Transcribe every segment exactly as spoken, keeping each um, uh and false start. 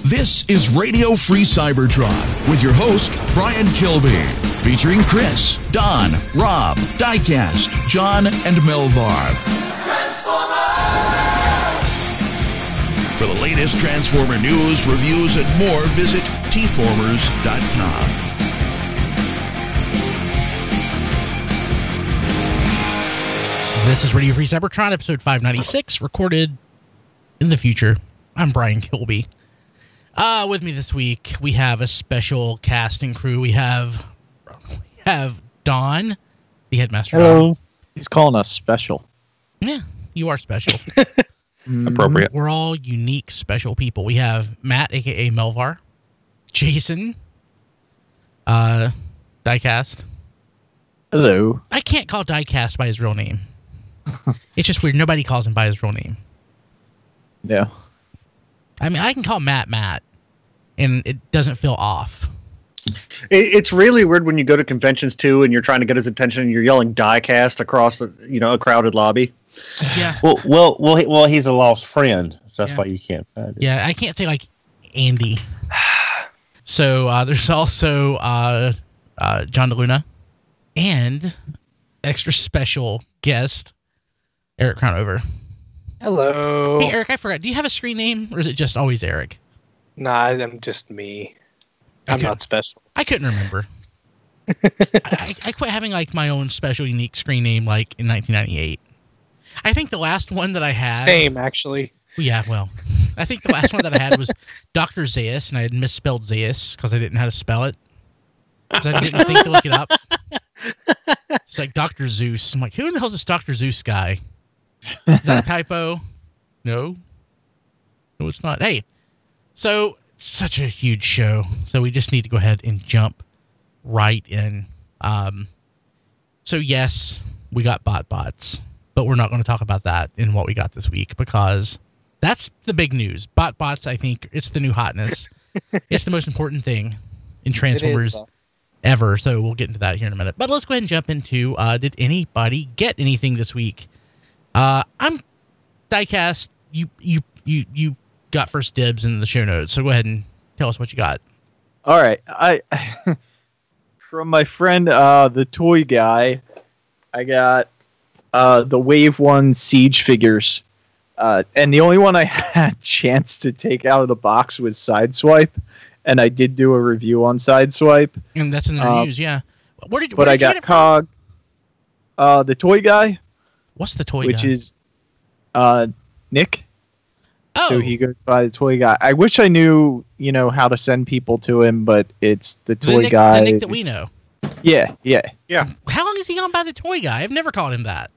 This is Radio Free Cybertron with your host, Brian Kilby, featuring Chris, Don, Rob, Diecast, John, and Melvar. For the latest Transformer news, reviews, and more, visit T formers dot com. This is Radio Free Cybertron, episode five ninety-six, recorded in the future. I'm Brian Kilby. Uh, with me this week, we have a special cast and crew. We have we have Don, the headmaster. Hello. Don. He's calling us special. Yeah, you are special. Appropriate. We're all unique, special people. We have Matt, a k a. Melvar, Jason, uh, Diecast. Hello. I can't call Diecast by his real name. It's just weird. Nobody calls him by his real name. Yeah. I mean, I can call Matt Matt, and it doesn't feel off. It, it's really weird when you go to conventions, too, and you're trying to get his attention, and you're yelling Diecast across the, you know, a crowded lobby. Yeah. Well, well, well, he, well, he's a lost friend, so that's Yeah. why you can't find it. Yeah, I can't say, like, Andy. So, uh, there's also uh, uh, John DeLuna and extra special guest, Eric Crownover. Hello. Hey, Eric, I forgot. Do you have a screen name, or is it just always Eric? Nah, I'm just me. I'm Okay. not special. I couldn't remember. I, I, I quit having, like, my own special, unique screen name, like, in nineteen ninety-eight. I think the last one that I had... Same, actually. Yeah, well, I think the last one that I had was Doctor Zeus, and I had misspelled Zeus because I didn't know how to spell it. Because I didn't think to look it up. It's like Doctor Zeus. I'm like, who in the hell is this Doctor Zeus guy? Is that a typo? No. No, it's not. Hey, so such a huge show. So we just need to go ahead and jump right in. Um, so yes, we got bot bots, but we're not going to talk about that in what we got this week because that's the big news. Bot bots, I think, it's the new hotness. It's the most important thing in Transformers ever. So we'll get into that here in a minute. But let's go ahead and jump into, uh, did anybody get anything this week? Uh, I'm Diecast. You, you, you, you got first dibs in the show notes. So go ahead and tell us what you got. All right. I from my friend, uh, the toy guy, I got uh, the Wave One Siege figures, uh, and the only one I had a chance to take out of the box was Sideswipe, and I did do a review on Sideswipe. And that's in the Um, news, yeah. Where did, But where I did you got get it from? Cog, uh, the toy guy, What's the toy which guy? is uh, Nick. oh, So he goes by the toy guy. I wish I knew, you know, how to send people to him, but it's the the toy Nick, guy. the Nick that we know. Yeah, yeah. How long has he gone by the toy guy? I've never called him that.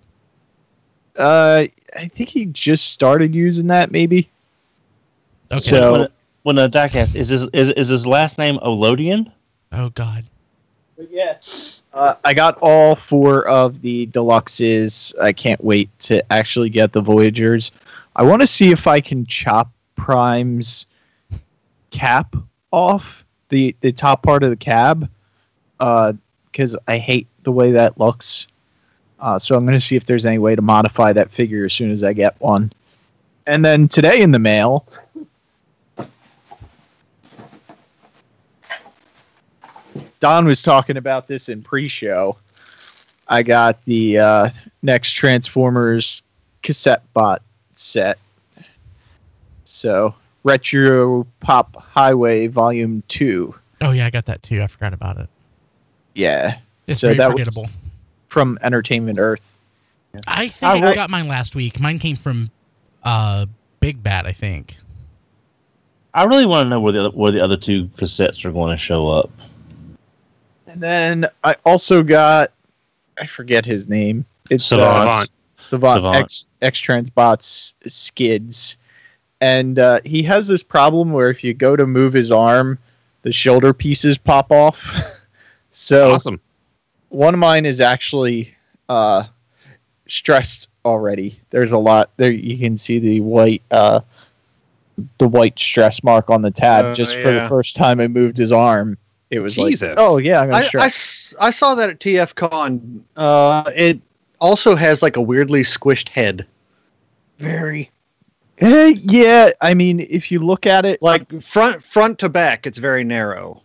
Uh, I think he just started using that, maybe. Okay. So- When, when a diecast is his is, is his last name Olodian? Oh, God. But yeah, uh, I got all four of the deluxes. I can't wait to actually get the Voyagers. I want to see if I can chop Prime's cap off the the top part of the cab, because I hate the way that looks. Uh, so I'm going to see if there's any way to modify that figure as soon as I get one. And then today in the mail, Don was talking about this in pre-show. I got the uh, next Transformers cassette bot set. So, Retro Pop Highway Volume two. Oh, yeah, I got that, too. I forgot about it. Yeah. It's so very that forgettable. was from Entertainment Earth. I think All I right. got mine last week. Mine came from uh, Big Bat, I think. I really want to know where the other, where the other two cassettes are going to show up. And then I also got, I forget his name. It's Savant. uh, Savant. Savant, Savant. X, X-Transbots Skids. And uh, he has this problem where if you go to move his arm, the shoulder pieces pop off. So Awesome. one of mine is actually uh, stressed already. There's a lot there. You can see the white, uh, the white stress mark on the tab. Uh, just for the yeah. first time I moved his arm, it was Jesus. like, oh yeah, I'm gonna I, I stress. s- I saw that at T F Con. Uh, it also has like a weirdly squished head. Very. Eh, yeah, I mean, if you look at it, Like front front to back, it's very narrow.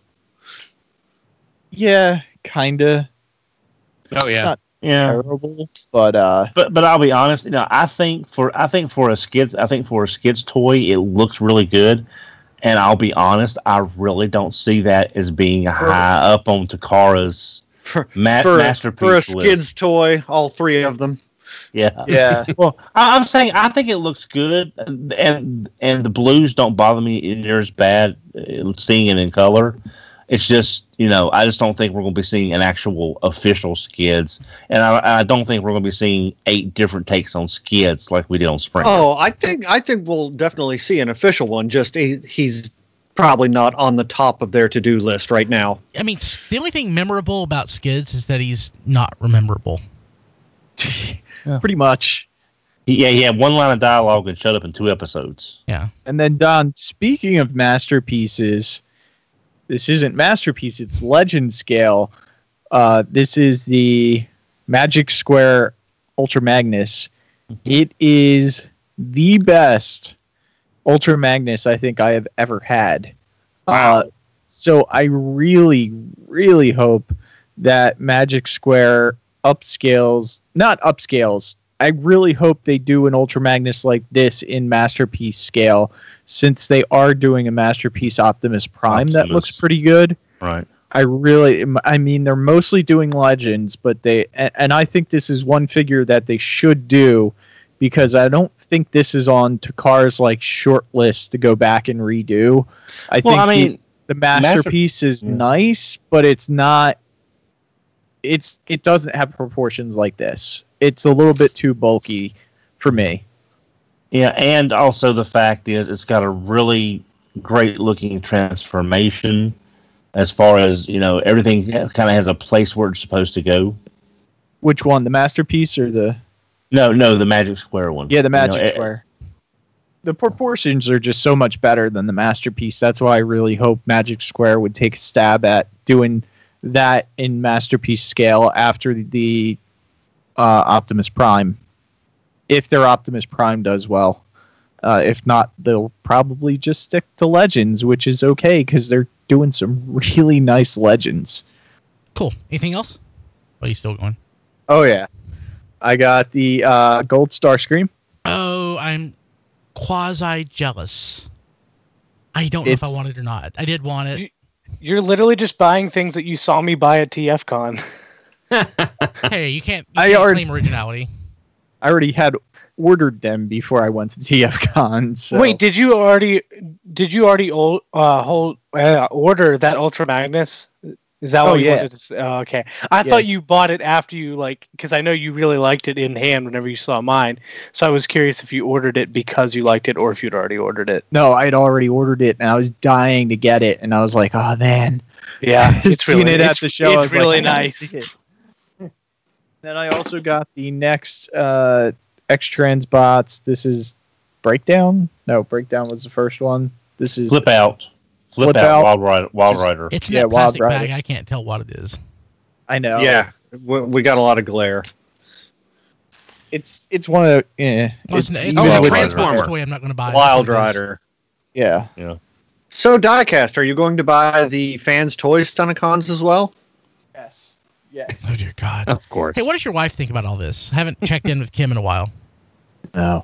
yeah, kinda. Oh It's yeah. not Yeah. terrible, but uh, But but I'll be honest, you know, I think for I think for a skids I think for a skids toy it looks really good. And I'll be honest, I really don't see that as being high up on Takara's For, ma- for, masterpiece for a list. skids toy, all three of them. Yeah. yeah, Well, I, I'm saying I think it looks good, and and, and the blues don't bother me near as bad uh, seeing it in color. It's just, you know, I just don't think we're going to be seeing an actual official skids, and I, I don't think we're going to be seeing eight different takes on skids like we did on Springer. Oh, I think I think we'll definitely see an official one. Just he, he's probably not on the top of their to-do list right now. I mean, s- the only thing memorable about Skids is that he's not rememberable. pretty much. He- yeah, he had one line of dialogue and shut up in two episodes. Yeah. And then Don, speaking of masterpieces, this isn't masterpiece; it's legend scale. Uh, this is the Magic Square Ultra Magnus. It is the best Ultra Magnus I think I have ever had. Wow. Uh, so I really, really hope that Magic Square upscales, not upscales. I really hope they do an Ultra Magnus like this in Masterpiece scale, since they are doing a Masterpiece Optimus Prime that Optimus. looks pretty good. Right. I really, I mean, they're mostly doing Legends, but they, and, and I think this is one figure that they should do, because I don't think this is on Takar's like short list to go back and redo. I Well, think I mean, the, the masterpiece is yeah. nice, but it's not. It's it doesn't have proportions like this. It's a little bit too bulky for me. Yeah, and also the fact is it's got a really great looking transformation as far as, you know, everything kind of has a place where it's supposed to go. Which one, the masterpiece or the? No, no, the Magic Square one. Yeah, the You know, Magic it- Square. The proportions are just so much better than the masterpiece. That's why I really hope Magic Square would take a stab at doing that in masterpiece scale after the uh, Optimus Prime. If their Optimus Prime does well. Uh, if not, they'll probably just stick to Legends, which is okay because they're doing some really nice Legends. Cool. Anything else? Are you still going? Oh, yeah. I got the uh, Gold Star Scream. Oh, I'm quasi jealous. I don't know if I It's- want it or not. I did want it. You're literally just buying things that you saw me buy at T F Con. Hey, you can't, you I can't already- claim originality. I already had ordered them before I went to T F Con. So. Wait, did you already did you already o- uh, hold, uh, order that Ultra Magnus? Is that Oh, what you yeah. wanted to say? Oh, okay. I Yeah. thought you bought it after you, like, because I know you really liked it in hand whenever you saw mine. So I was curious if you ordered it because you liked it or if you'd already ordered it. No, I'd already ordered it, and I was dying to get it, and I was like, "Oh man!" Yeah, it's Seen really it at it's, the show. I It's was like, really "I gotta nice. see it." Then I also got the next uh, X-Trans bots. This is Breakdown. No, Breakdown was the first one. This is Flip out. Flip, Flip out, out. Wild Rider. Wild Rider. It's in Yeah, that Wild plastic Rider. bag. I can't tell what it is. I know. Yeah, we, we got a lot of glare. it's it's one of yeah. Oh, it's, It's, it's Oh, a Wild Transformers Rider. toy. I'm not going to buy. Wild That's what it is. Rider. yeah. So, Diecast, are you going to buy the fans' toys Stunticons as well? Yes. Yes. Oh dear God. Of course. Hey, what does your wife think about all this? I haven't checked in with Kim in a while. No.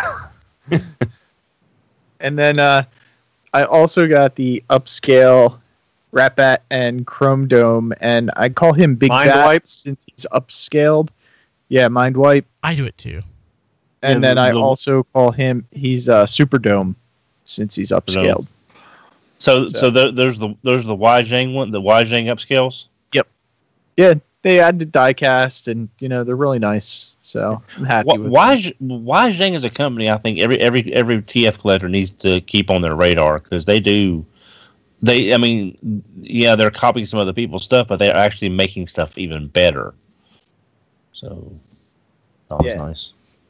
And then uh, I also got the upscale Rat-Bat and Chrome Dome, and I call him Big Mind Bat Wipe? since he's upscaled. Yeah, Mind Wipe. I do it too. And Yeah, then the- I the- also call him, he's uh, Super Dome since he's upscaled. So, So- so there, there's the there's the Wajang one, the Wajang upscales. Yeah, they add to diecast, and, you know, they're really nice. So I'm happy with them. Waj Wajang is a company I think every every every T F collector needs to keep on their radar because they do. They, I mean, yeah, they're copying some other people's stuff, but they're actually making stuff even better. So, that was Yeah. nice.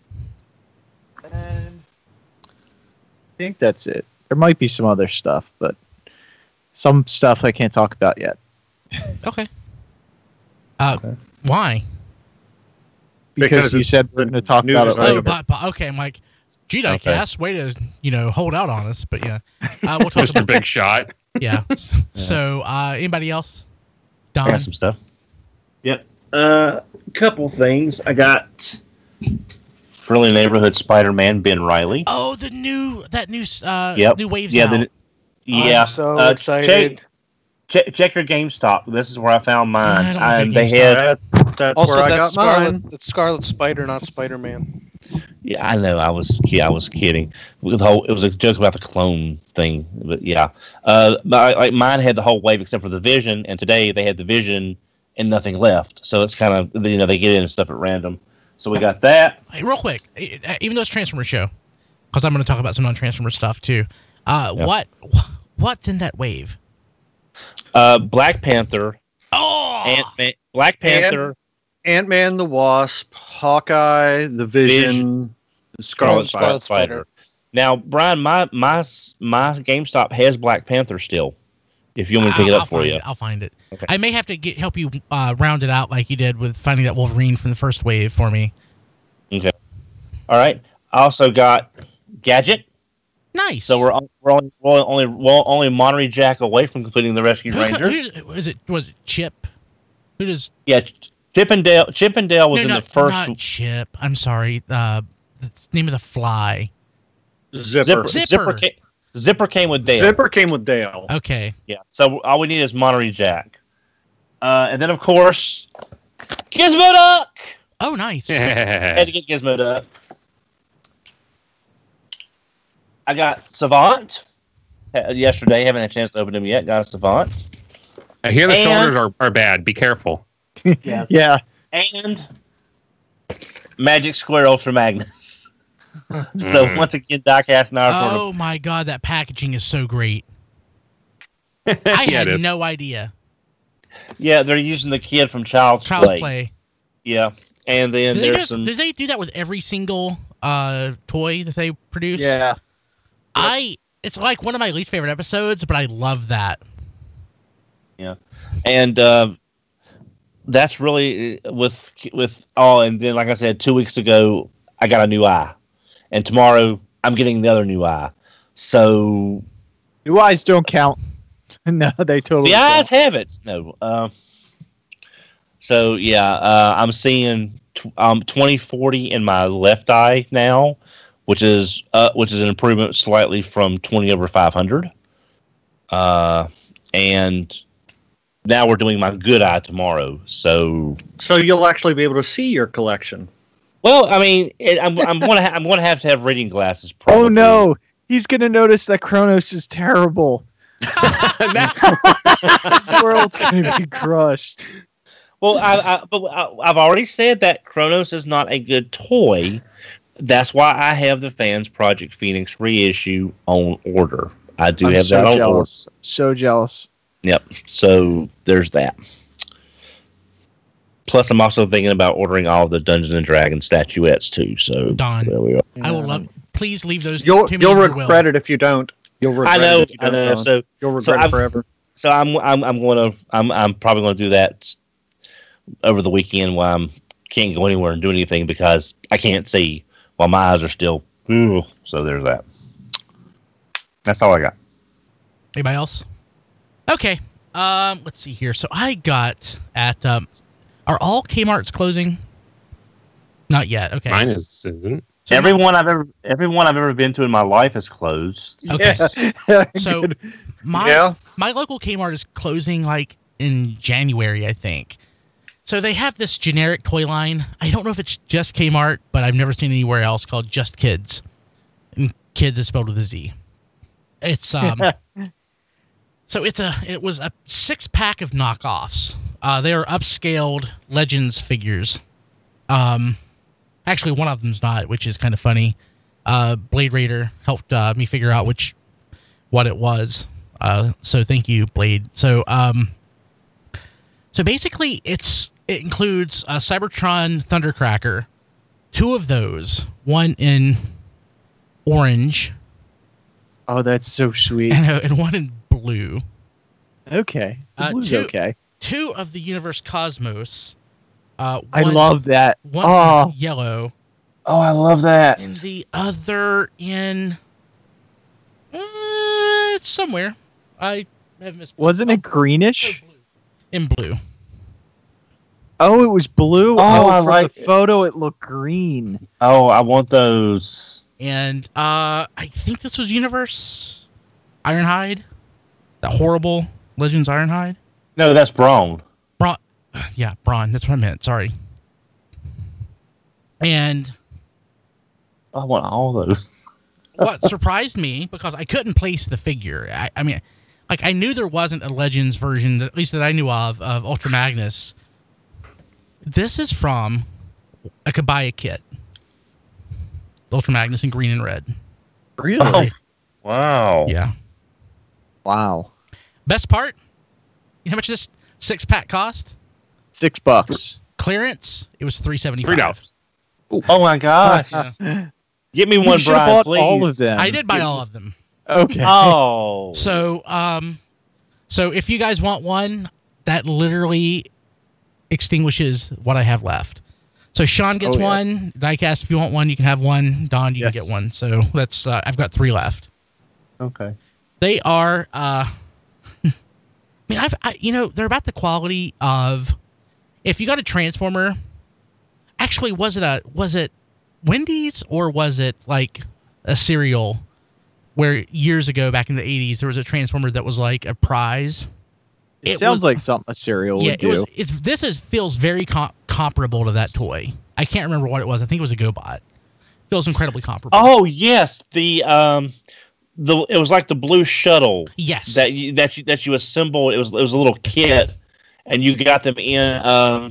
And I think that's it. There might be some other stuff, but some stuff I can't talk about yet. Okay. Uh, why? Because, Because you it's said we're the going to talk news about it is later. Oh, but, but okay. I'm like, Gee, Diecast, way to you know hold out on us, but yeah, uh, we'll talk Mister about Big Shot. yeah. So, uh, anybody else? Don, I got some stuff. Yep. A uh, couple things. I got Friendly Neighborhood Spider-Man Ben Riley. oh, the new that new uh Yep. new waves Yeah. out. The, yeah. I'm so uh, excited. Check, check, check your GameStop. This is where I found mine. I don't Um, like they GameStop. had. That, that's Also, where I that's got Scarlet. mine. That's Scarlet Spider, not Spider Man. Yeah, I know. I was. Yeah, I was kidding. With the whole, it was a joke about the clone thing, but yeah. Uh, but, like mine had the whole wave except for the Vision, and today they had the Vision and nothing left. So it's kind of you know they get in stuff at random. So we got that. Hey, real quick, e- even though it's Transformer show, because I'm going to talk about some non-Transformer stuff too. Uh, Yeah. what what's in that wave? Uh, Black Panther, Oh, Ant-Man, Black Panther, Ant-Man, the Wasp, Hawkeye, the Vision, the Scarlet Scarlet, Spider. Scarlet Spider. Now, Brian, my my my GameStop has Black Panther still. If you want me to pick I'll, it up I'll for find you, It. I'll find it. Okay. I may have to get help you uh, round it out like you did with finding that Wolverine from the first wave for me. okay. All right. I also got Gadget. Nice. So we're on- we're only we're only we're only Monterey Jack away from completing the Rescue Who, Rangers. who, was it? Was it Chip? Who does? Yeah, Chip and Dale. Chip and Dale was no, in no, the first. not Chip. I'm sorry. Uh, the name of the fly. Zipper. Zipper. Zipper. Zipper, came, Zipper came with Dale. Zipper came with Dale. Okay. Yeah. So all we need is Monterey Jack, uh, and then of course Gizmo Duck. Oh, nice. Had to get Gizmo Duck. I got Savant. Uh, Yesterday, haven't had a chance to open them yet. Got a Savant. I hear the And- shoulders are, are bad. Be careful. Yeah. Yeah. And Magic Square Ultra Magnus. So Mm. once again, Diecast and I are Oh my god, that packaging is so great. I Yeah, had it is. no idea. yeah, they're using the kid from Child's, Child's Play. Play. Yeah, and then Did they, there's just, some. did they do that with every single uh, toy that they produce? Yeah. I. It's like one of my least favorite episodes, but I love that. and uh, that's really uh, with with oh, and then like I said, two weeks ago I got a new eye, and tomorrow I'm getting the other new eye. So New eyes don't count. No, they totally the eyes don't. have it. No. Uh, so yeah, uh, I'm seeing tw- um twenty forty in my left eye now, which is uh, which is an improvement slightly from twenty over five hundred. Uh, and now we're doing my good eye tomorrow. So So you'll actually be able to see your collection. well, I mean, it, I'm I'm gonna ha- I'm gonna have to have reading glasses. Probably. Oh no, he's gonna notice that Kronos is terrible. This world's gonna be crushed. Well, I, I, but I, I've already said that Kronos is not a good toy. That's why I have the Fans Project Phoenix reissue on order. I do I'm have so that on jealous. So jealous. order. Yep. So there's that. Plus, I'm also thinking about ordering all of the Dungeons and Dragons statuettes too. So Don. there we are. I will love. Please leave those. You'll to me you'll in your will. regret it if you don't. You'll regret I know. it if you I don't. know. Don. So You'll so regret it I've- forever. so I'm I'm I'm going to I'm I'm probably going to do that over the weekend while I'm can't go anywhere and do anything because I can't see while my eyes are still. Ooh, so there's that. That's all I got. Anybody else? Okay. Um. Let's see here. So I got at. Um, are all Kmart's closing? Not yet. Okay. Mine is soon. So Everyone I've ever everyone I've ever been to in my life is closed. Okay. Yeah. So Good. my Yeah. my local Kmart is closing like in January, I think. So they have this generic toy line. I don't know if it's just Kmart, but I've never seen anywhere else called Just Kids. And kids is spelled with a Z. It's um so it's a it was a six pack of knockoffs. Uh they are upscaled Legends figures. Um actually one of them's not, which is kind of funny. Uh Blade Raider helped uh, me figure out which what it was. Uh, so thank you, Blade. So um, so basically, it's it includes a Cybertron Thundercracker, two of those, one in orange Oh, that's so sweet. and, a, and one in blue. Okay. The Uh, blue's two- okay. Two of the Universe Cosmos. Uh, I one- love that. one Oh, yellow Oh, I love that. and the other in uh, it's somewhere. I have missed. Wasn't it Oh, greenish? blue. In blue. Oh, it was blue. Oh, I from like the it. photo. It looked green. Oh, I want those. And uh, I think this was Universe Ironhide. That horrible Legends Ironhide. No, that's Braun. Braun. Yeah, Braun. That's what I meant. Sorry. And I want all those. what surprised me, because I couldn't place the figure. I, I mean, like I knew there wasn't a Legends version, that, at least that I knew of, of Ultra Magnus. This is from a Kabaya kit. Ultra Magnus in green and red. Really? Oh. Wow. Yeah. Wow. Best part, you know how much this six pack cost? Six bucks. Clearance, it was three seventy Three five. dollars. Oh my gosh. Yeah. Get me You one, should have Brian, bought please. all of them. I did buy all of them. Okay. Oh. So, um, so if you guys want one, that literally extinguishes what I have left. So Sean gets Oh, yeah. one. Diecast, if you want one, you can have one. Don, you Yes. can get one. So that's uh, I've got three left. Okay. They are. Uh, I mean, I've I, you know they're about the quality of if you got a Transformer. Actually, was it a was it Wendy's or was it like a cereal where years ago back in the eighties there was a Transformer that was like a prize? It, It sounds was- like something a cereal Yeah, would it do. was. It's this is feels very com- comparable to that toy. I can't remember what it was. I think it was a GoBot. Feels incredibly comparable. Oh yes, the um, the it was like the blue shuttle yes. that you that you that you assembled. It was it was a little kit, and you got them in. Um,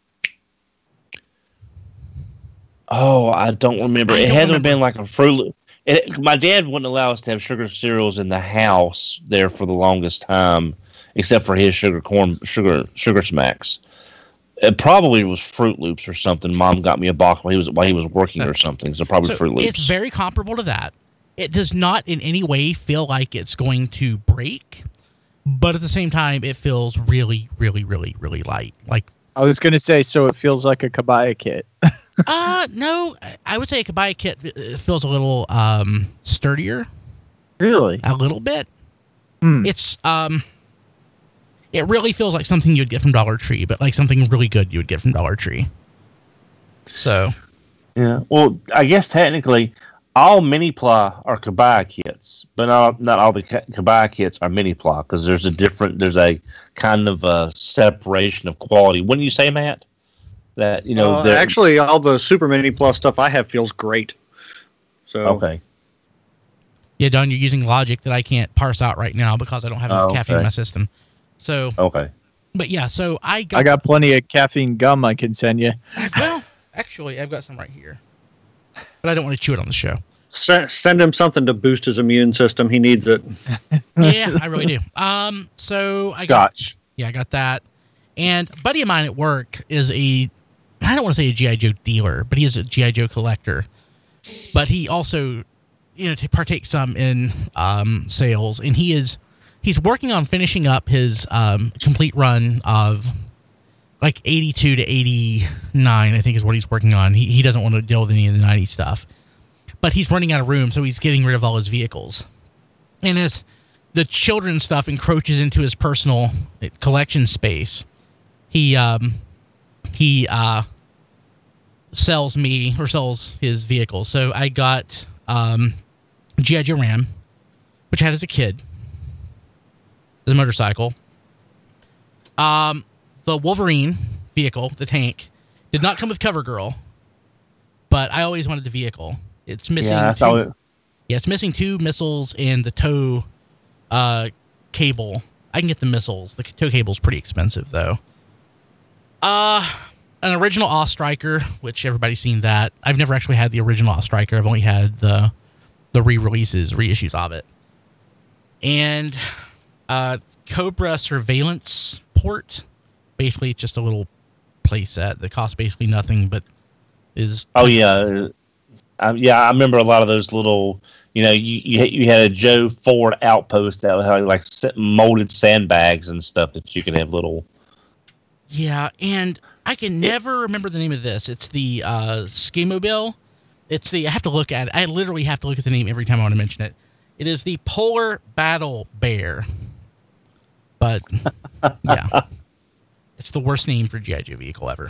oh, I don't remember. I it don't had to remember. have been like a Fruit Loop. It, my dad wouldn't allow us to have sugar cereals in the house there for the longest time, except for his sugar corn, sugar sugar smacks. It probably was Fruit Loops or something. Mom got me a box while he was while he was working or something. So probably So Fruit Loops. it's very comparable to that. It does not in any way feel like it's going to break, but at the same time, it feels really, really, really, really light. Like, I was going to say, so it feels like a Kabaya kit. uh, no, I- I would say a Kabaya kit uh, feels a little um, sturdier, Really? a little bit. Hmm. It's um, it really feels like something you'd get from Dollar Tree, but like something really good you would get from Dollar Tree. So, Yeah. Well, I guess technically all mini ply are Kabaya kits, but not not all the Ka- Kabaya kits are mini ply because there's a different there's a kind of a separation of quality. Wouldn't you say, Matt? That you know, Uh, they're- actually, all the Super Mini Plus stuff I have feels great. So okay. yeah, Don, you're using logic that I can't parse out right now because I don't have enough Oh, caffeine in okay. my system. So, Okay. but yeah, so I got, I got plenty of caffeine gum I can send you. well, actually, I've got some right here, but I don't want to chew it on the show. send, send him something to boost his immune system. He needs it. Yeah, I really do. Um, so I got, Scotch. yeah, I got that. And a buddy of mine at work is a, I don't want to say a G I. Joe dealer, but he is a G I. Joe collector. But he also, you know, to partake some in um, sales, and he is, he's working on finishing up his um, complete run of like eighty-two to eighty-nine, I think is what he's working on. He he doesn't want to deal with any of the nineties stuff, but he's running out of room, so he's getting rid of all his vehicles. And as the children's stuff encroaches into his personal collection space, he um he uh sells me or sells his vehicles. So I got um G I. Joe Ram, which I had as a kid, the motorcycle. Um, the Wolverine vehicle, the tank, did not come with CoverGirl, but I always wanted the vehicle. It's missing. Yeah, I two, thought it, yeah, it's missing two missiles and the tow uh, cable. I can get the missiles. The tow cable's pretty expensive though. Uh an original Awe Striker, which everybody's seen that. I've never actually had the original Awe Striker. I've only had the the re-releases, reissues of it. And uh, Cobra Surveillance Port. Basically, it's just a little playset that costs basically nothing, but is oh yeah, I, yeah. I remember a lot of those little. You know, you you, you had a Joe Ford outpost that had like molded sandbags and stuff that you could have little. Yeah, and I can never remember the name of this. It's the uh, Skimobile, It's the I have to look at it. I literally have to look at the name every time I want to mention it. It is the Polar Battle Bear. But yeah, it's the worst name for G I. Joe vehicle ever.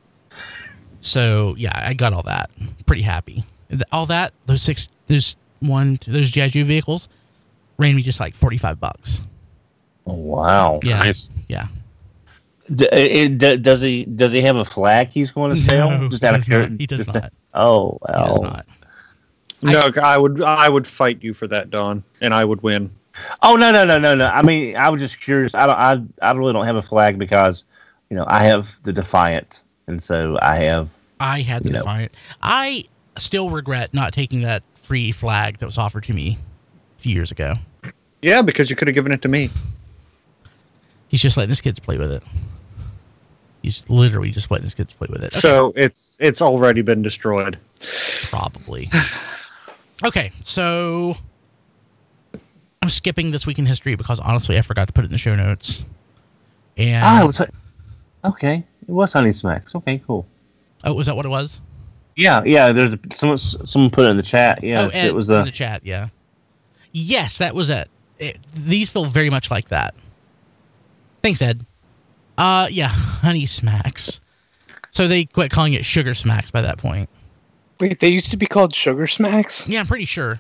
So yeah, I got all that. Pretty happy. All that those six, those one, those G I. Joe vehicles ran me just like forty-five bucks. Oh, wow. Yeah, Nice. yeah. D- it, d- does he does he have a flag he's going to sell? No, Just he out of does cur- not. He does just- not. Oh, He does well. not. No, I would I would fight you for that, Don, and I would win. Oh no no no no no! I mean, I was just curious. I don't. I I really don't have a flag because, you know, I have the Defiant, and so I have. I had the You know. Defiant. I still regret not taking that free flag that was offered to me a few years ago. Yeah, because you could have given it to me. He's just letting his kids play with it. He's literally just letting his kids play with it. Okay, So it's it's already been destroyed. probably. Okay, so I'm skipping this week in history because honestly, I forgot to put it in the show notes. And Ah, it was, okay. It was Honey Smacks. Okay, cool. oh, was that what it was? Yeah, yeah. There's a, someone someone put it in the chat. Yeah, oh, Ed, it was in the. the chat. Yeah. Yes, that was it. it. These feel very much like that. Thanks, Ed. Uh, yeah, Honey Smacks. So they quit calling it Sugar Smacks by that point. Wait, they used to be called Sugar Smacks? Yeah, I'm pretty sure.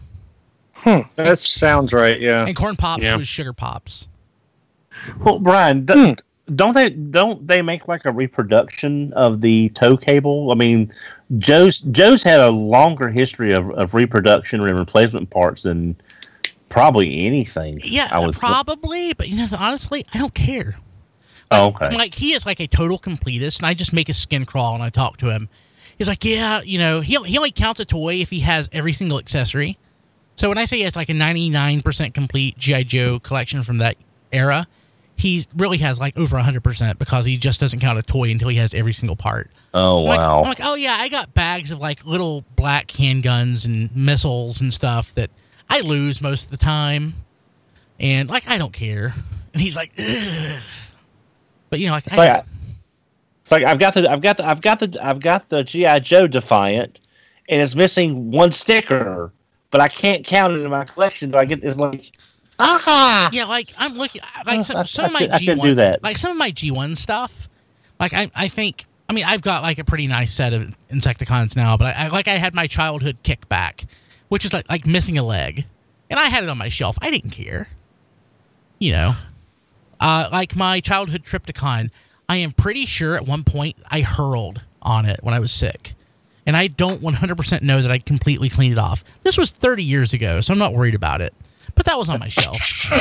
That sounds right. Yeah. And Corn Pops Yeah. was Sugar Pops. Well, Brian, do, don't they don't they make like a reproduction of the tow cable? I mean, Joe's Joe's had a longer history of, of reproduction and replacement parts than probably anything. Yeah, I would probably, but you know, honestly, I don't care. Oh, okay. Like, he is like a total completist, and I just make his skin crawl and I talk to him. He's like, yeah, you know, he, he only counts a toy if he has every single accessory. So when I say it's like a ninety-nine percent complete G I. Joe collection from that era, he really has like over one hundred percent because he just doesn't count a toy until he has every single part. Oh, I'm like, wow. I'm like, oh yeah, I got bags of like little black handguns and missiles and stuff that I lose most of the time. And like, I don't care. And he's like, ugh. But you know, like, It's I, like, it's like I've got the I've got the I've got the I've got the G I. Joe Defiant, and it's missing one sticker, but I can't count it in my collection. Do I get it's like ah? yeah, like I'm looking, like some, I- some I of my could- I G could one, do that. like some of my G one stuff. Like I, I think, I mean, I've got like a pretty nice set of Insecticons now, but I, I like I had my childhood kickback, which is like like missing a leg, and I had it on my shelf. I didn't care, you know. Uh, like my childhood Tripticon, I am pretty sure at one point I hurled on it when I was sick. And I don't one hundred percent know that I completely cleaned it off. This was thirty years ago, so I'm not worried about it. But that was on my shelf.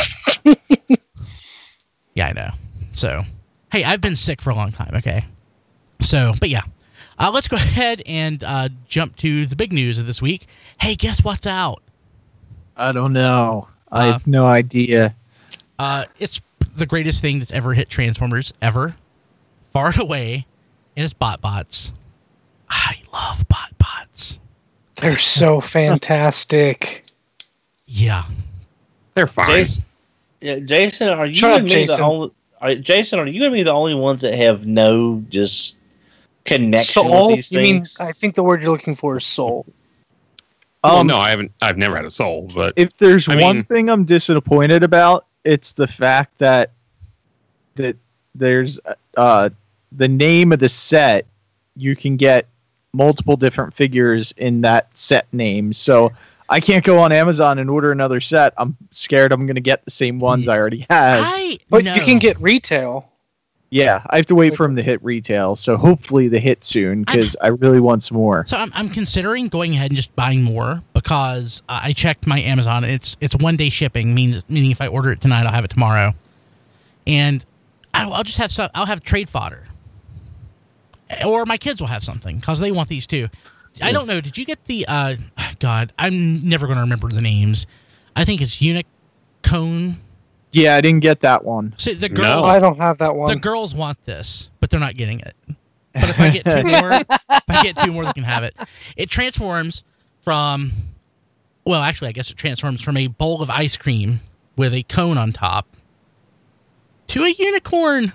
Yeah, I know. So, hey, I've been sick for a long time, okay? So, but yeah. Uh, let's go ahead and uh, jump to the big news of this week. Hey, guess what's out? I don't know. I Uh, have no idea. Uh, it's the greatest thing that's ever hit Transformers ever, far and away, and it's BotBots. I love BotBots. They're so fantastic. Yeah, They're fine. Jason, yeah, Jason, are you Shut and up, me Jason. the only? Are, Jason, are you and me the only ones that have no just connection Soul? with these You mean, things? I think the word you're looking for is soul. well, Um, no, I haven't. I've never had a soul, but If there's I one mean- thing I'm disappointed about, it's the fact that that there's uh the name of the set. You can get multiple different figures in that set name. So I can't go on Amazon and order another set. I'm scared I'm going to get the same ones I already have. I But know. you can get retail. Yeah, I have to wait for them to hit retail. So hopefully they hit soon because I really want some more. So I'm, I'm considering going ahead and just buying more because uh, I checked my Amazon. It's it's one day shipping, means meaning if I order it tonight, I'll have it tomorrow, and I'll, I'll just have some. I'll have trade fodder, or my kids will have something because they want these too. I don't know. Did you get the? Uh, God, I'm never going to remember the names. I think it's Unicone. Yeah, I didn't get that one. So the No. girls, I don't have that the one. girls want this, but they're not getting it. But if I get two more, if I get two more, they can have it. It transforms from, well, actually, I guess it transforms from a bowl of ice cream with a cone on top to a unicorn.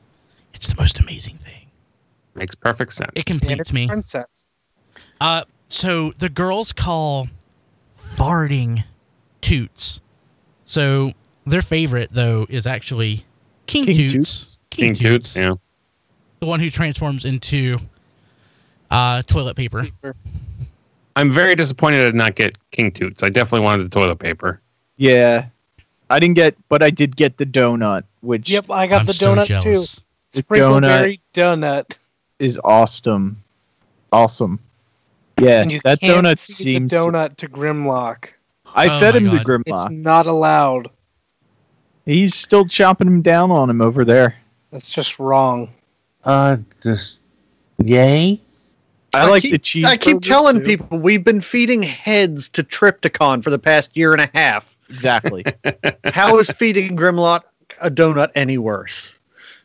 It's the most amazing thing. makes perfect sense. It And completes it's me. princess. Uh, so the girls call farting toots. So their favorite though is actually King, King Toots. Toots. King Toots, yeah. The one who transforms into uh, toilet paper. I'm very disappointed I did not get King Toots. I definitely wanted the toilet paper. Yeah, I didn't get, but I did get the donut, which Yep, I got I'm the so donut too. jealous. The Sprinkleberry donut. is awesome. Awesome. Yeah, And you that can't donut feed seems. the donut to Grimlock. I Oh fed my him God. to Grimlock. It's not allowed. He's still chopping him down on him over there. That's just wrong. Uh, just yay. I, like keep, the cheese. I keep telling people we've been feeding heads to Trypticon for the past year and a half. Exactly. How is feeding Grimlock a donut any worse?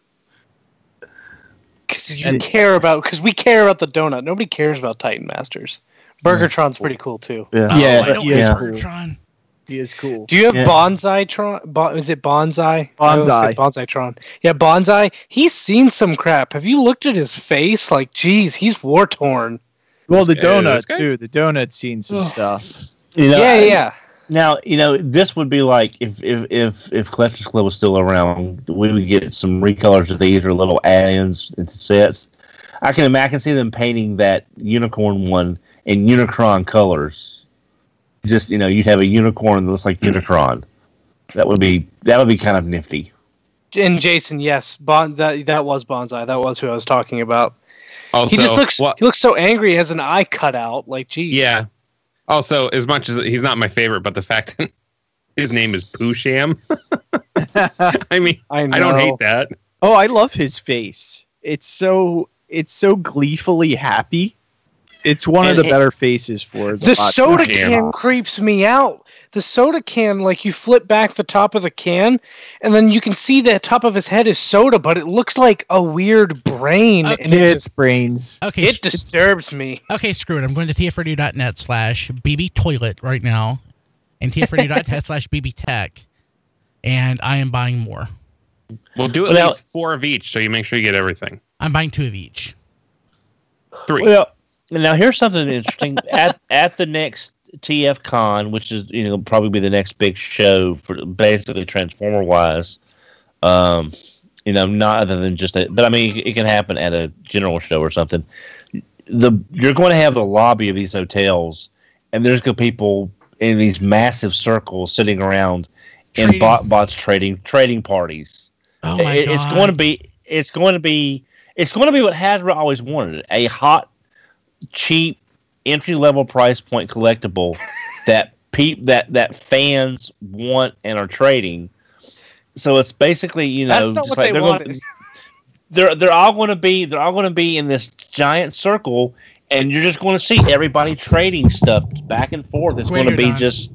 Because you And- care about, because we care about the donut. Nobody cares about Titan Masters. Burgertron's pretty cool too. Yeah. Oh, Yeah, I don't he like is Burgertron. He is cool. Do you have Yeah. Bonsai Tron? Bon- is it Bonsai? I always say Bonsai. Bonsai Tron. Yeah, Bonsai. He's seen some crap. Have you looked at his face? Like, geez, he's war torn. Well, the This guy- this donut guy? too. The donut's seen some stuff. You know, yeah, I- yeah. Now, you know, this would be like if if if if Collector's Club was still around, we would get some recolors of these or little add-ins and sets. I can imagine, I can see them painting that unicorn one in Unicron colors. Just, you know, you'd have a unicorn that looks like Unicron. That would be that would be kind of nifty. And Jason, yes, bon- that that was Bonsai. That was who I was talking about. Also, He just looks what- he looks so angry. He has an eye cut out. Like, geez. yeah. Also, as much as he's not my favorite, but the fact that his name is Poosham. I mean, I know. I don't hate that. Oh, I love his face. It's so it's so gleefully happy. It's one And of the it- better faces for the, The hot soda dog. can creeps me out. The soda can, like, you flip back the top of the can, and then you can see the top of his head is soda, but it looks like a weird brain, Okay. and it, It's just, brains. Okay, it s- disturbs me. okay, screw it. I'm going to tfradio.net slash bbtoilet right now and tfradio.net slash bbtech, and I am buying more. We'll do at Well, least four of each, so you make sure you get everything. I'm buying two of each. Three. Well, now here's something interesting. at at the next T F Con, which is, you know, probably be the next big show for basically Transformer wise. Um, you know, not other than just a, but I mean, it can happen at a general show or something. The you're going to have the lobby of these hotels, and there's going to be people in these massive circles sitting around in Trading. bot bots trading trading parties. Oh my It- god! it's going to be it's going to be it's going to be what Hasbro always wanted, a hot, cheap, entry level price point collectible that peop that that fans want and are trading. So it's basically, you know, That's not just what like they they're wanted. going they're they're all going to be they're all going to be in this giant circle, and you're just going to see everybody trading stuff back and forth. It's Wait going to here, be Don. just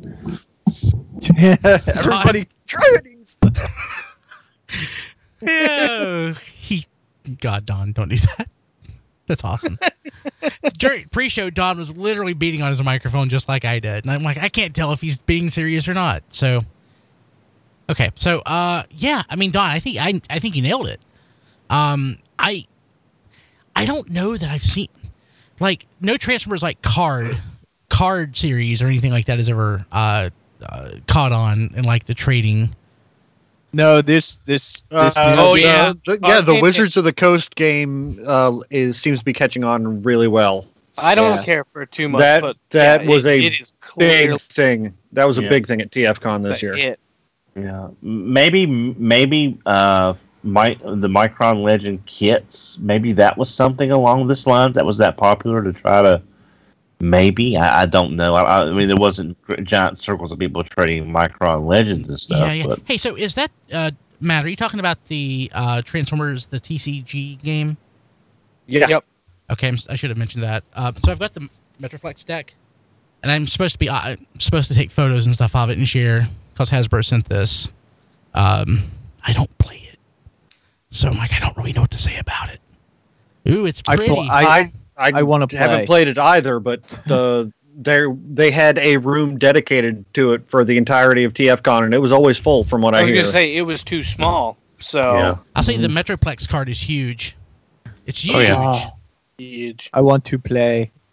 Everybody trading stuff. Yeah, he, God, Don, don't do that. That's awesome. During pre-show, Don was literally beating on his microphone just like I did, and I'm like, I can't tell if he's being serious or not. So, okay, so uh, yeah, I mean, Don, I think I, I think you nailed it. Um, I, I don't know that I've seen, like, no Transformers like card, card series or anything like that has ever uh, uh caught on in like the trading. No, this this this. Uh, Oh, the- yeah. the, yeah. The Arcade- Wizards of the Coast game uh, is seems to be catching on really well. I don't Yeah. care for it too much, That- but that yeah, was it, a it is clear Big thing. That was a Yeah. big thing at T F Con this year. It. yeah, maybe maybe uh, my the Micron Legend kits. Maybe that was something along this lines that was that popular to try to. Maybe I, I don't know. I, I mean, there wasn't giant circles of people trading Micron Legends and stuff. Yeah, yeah. But Hey, so is that uh, Matt? Are you talking about the uh, Transformers, the T C G game? Yeah. Yep. Okay, I'm, I should have mentioned that. Uh, so I've got the Metroflex deck, and I'm supposed to be uh, I'm supposed to take photos and stuff of it and share because Hasbro sent this. Um, I don't play it, so I'm like, I don't really know what to say about it. Ooh, it's I pretty. pl- I- I I, I wanna play. haven't played it either, but the they they had a room dedicated to it for the entirety of T F Con, and it was always full from what I, I was hear. gonna say it was too small. So yeah, I'll say the Metroplex card is huge. It's huge. Oh, yeah. Oh, huge. I want to play.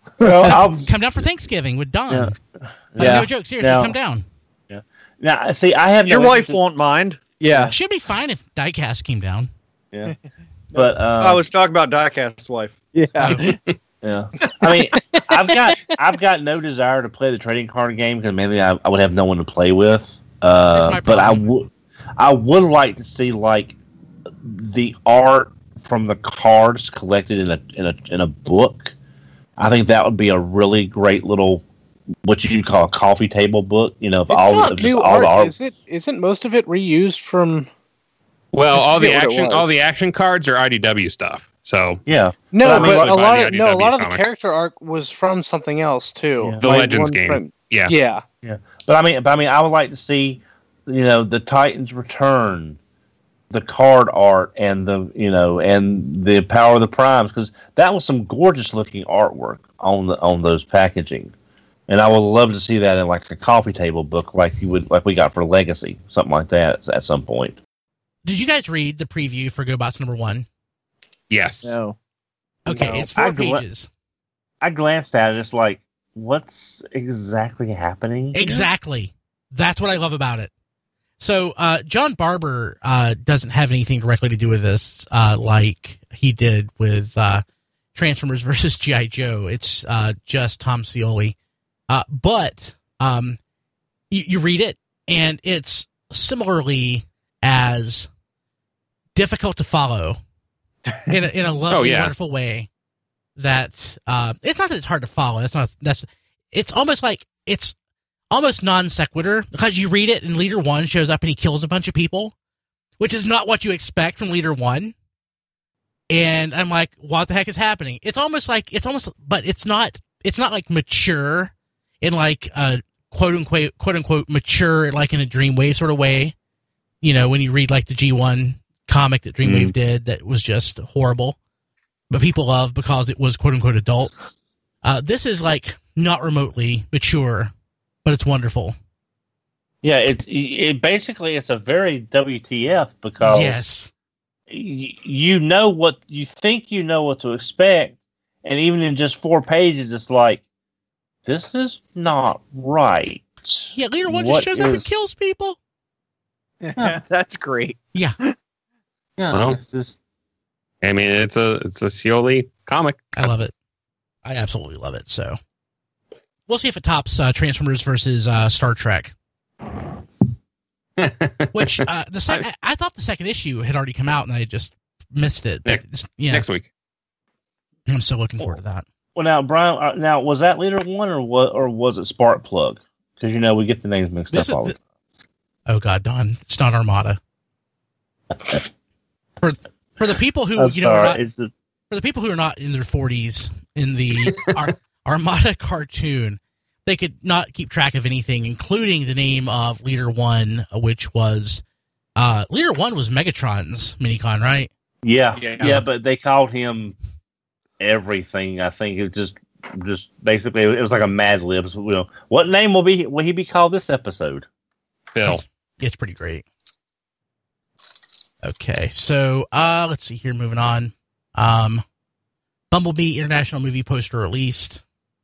Well, I'll, Come down for Thanksgiving with Don. Yeah. Like, Yeah. no joke. Seriously, Now- come down. now, see, I have no Your wife interest in- won't mind. Yeah. It should be fine if Diecast came down. Yeah, but um, I was talking about Diecast's wife. Yeah. Oh, yeah. I mean, I've got I've got no desire to play the trading card game because mainly I, I would have no one to play with. That's Uh, my but I problem. would I would like to see like the art from the cards collected in a in a in a book. I think that would be a really great little what you call a coffee table book. You know, if It's all not of just new all art, the art. is it? Isn't most of it reused from? Well, I all the forget what it action, was. all the action cards are I D W stuff. So Yeah, No, But I but, mean, a like lot by of the no, a lot of the comics. character art was from something else too. Yeah. The Like Legends one game. from- yeah, yeah. but I mean, but I mean, I would like to see, you know, the Titans return, the card art, and the you know, and the Power of the Primes, because that was some gorgeous looking artwork on the on those packaging, and I would love to see that in like a coffee table book, like you would like we got for Legacy, something like that at some point. Did you guys read the preview for GoBots number one? yes. No. Okay, No. it's four I gla- pages. I glanced at it, just like, what's exactly happening? here? Exactly. That's what I love about it. So, uh, John Barber uh, doesn't have anything directly to do with this, uh, like he did with uh, Transformers versus G I. Joe. It's uh, just Tom Scioli. Uh, but um, you, you read it, and it's similarly as difficult to follow in a, in a lovely, Oh, yeah. wonderful way. That uh, it's not that it's hard to follow. That's not. That's. It's almost like it's almost non sequitur because you read it and Leader One shows up and he kills a bunch of people, which is not what you expect from Leader One. And I'm like, what the heck is happening? It's almost like it's almost, but it's not. It's not like mature in like a quote unquote quote unquote mature like in a Dreamwave sort of way. You know, when you read like the G one comic that Dreamwave Mm. did, that was just horrible, but people love because it was quote unquote adult. Uh, this is like not remotely mature, but it's wonderful. Yeah, it's it basically it's a very W T F because Yes. y- you know what you think you know what to expect, and even in just four pages, it's like this is not right. Yeah, Leader One What just shows up and is- kills people. That's great. Yeah, Yeah, Well, it's just I mean, it's a it's a Scioli comic. I love it. I absolutely love it. So we'll see if it tops uh, Transformers versus uh, Star Trek. Which uh, the sec- I, I thought the second issue had already come out and I just missed it. But Next- it's- yeah, Next week. I'm so looking forward to that. well now, Brian. Uh, now, was that Leader One or what, or was it Spark Plug? Because you know we get the names mixed This up all is the the- Oh God, Don, it's not Armada. For for the people who I'm you know are sorry, not, it's the, for the people who are not in their forties in the Ar- Armada cartoon, they could not keep track of anything, including the name of Leader One, which was uh, Leader One was Megatron's minicon, right? yeah, Yeah. yeah, but they called him everything. I think it just just basically it was like a Mad Libs. You know, what name will be will he be called this episode? Phil. It's pretty great. Okay, so uh, let's see here. Moving on. Um, Bumblebee International Movie poster released.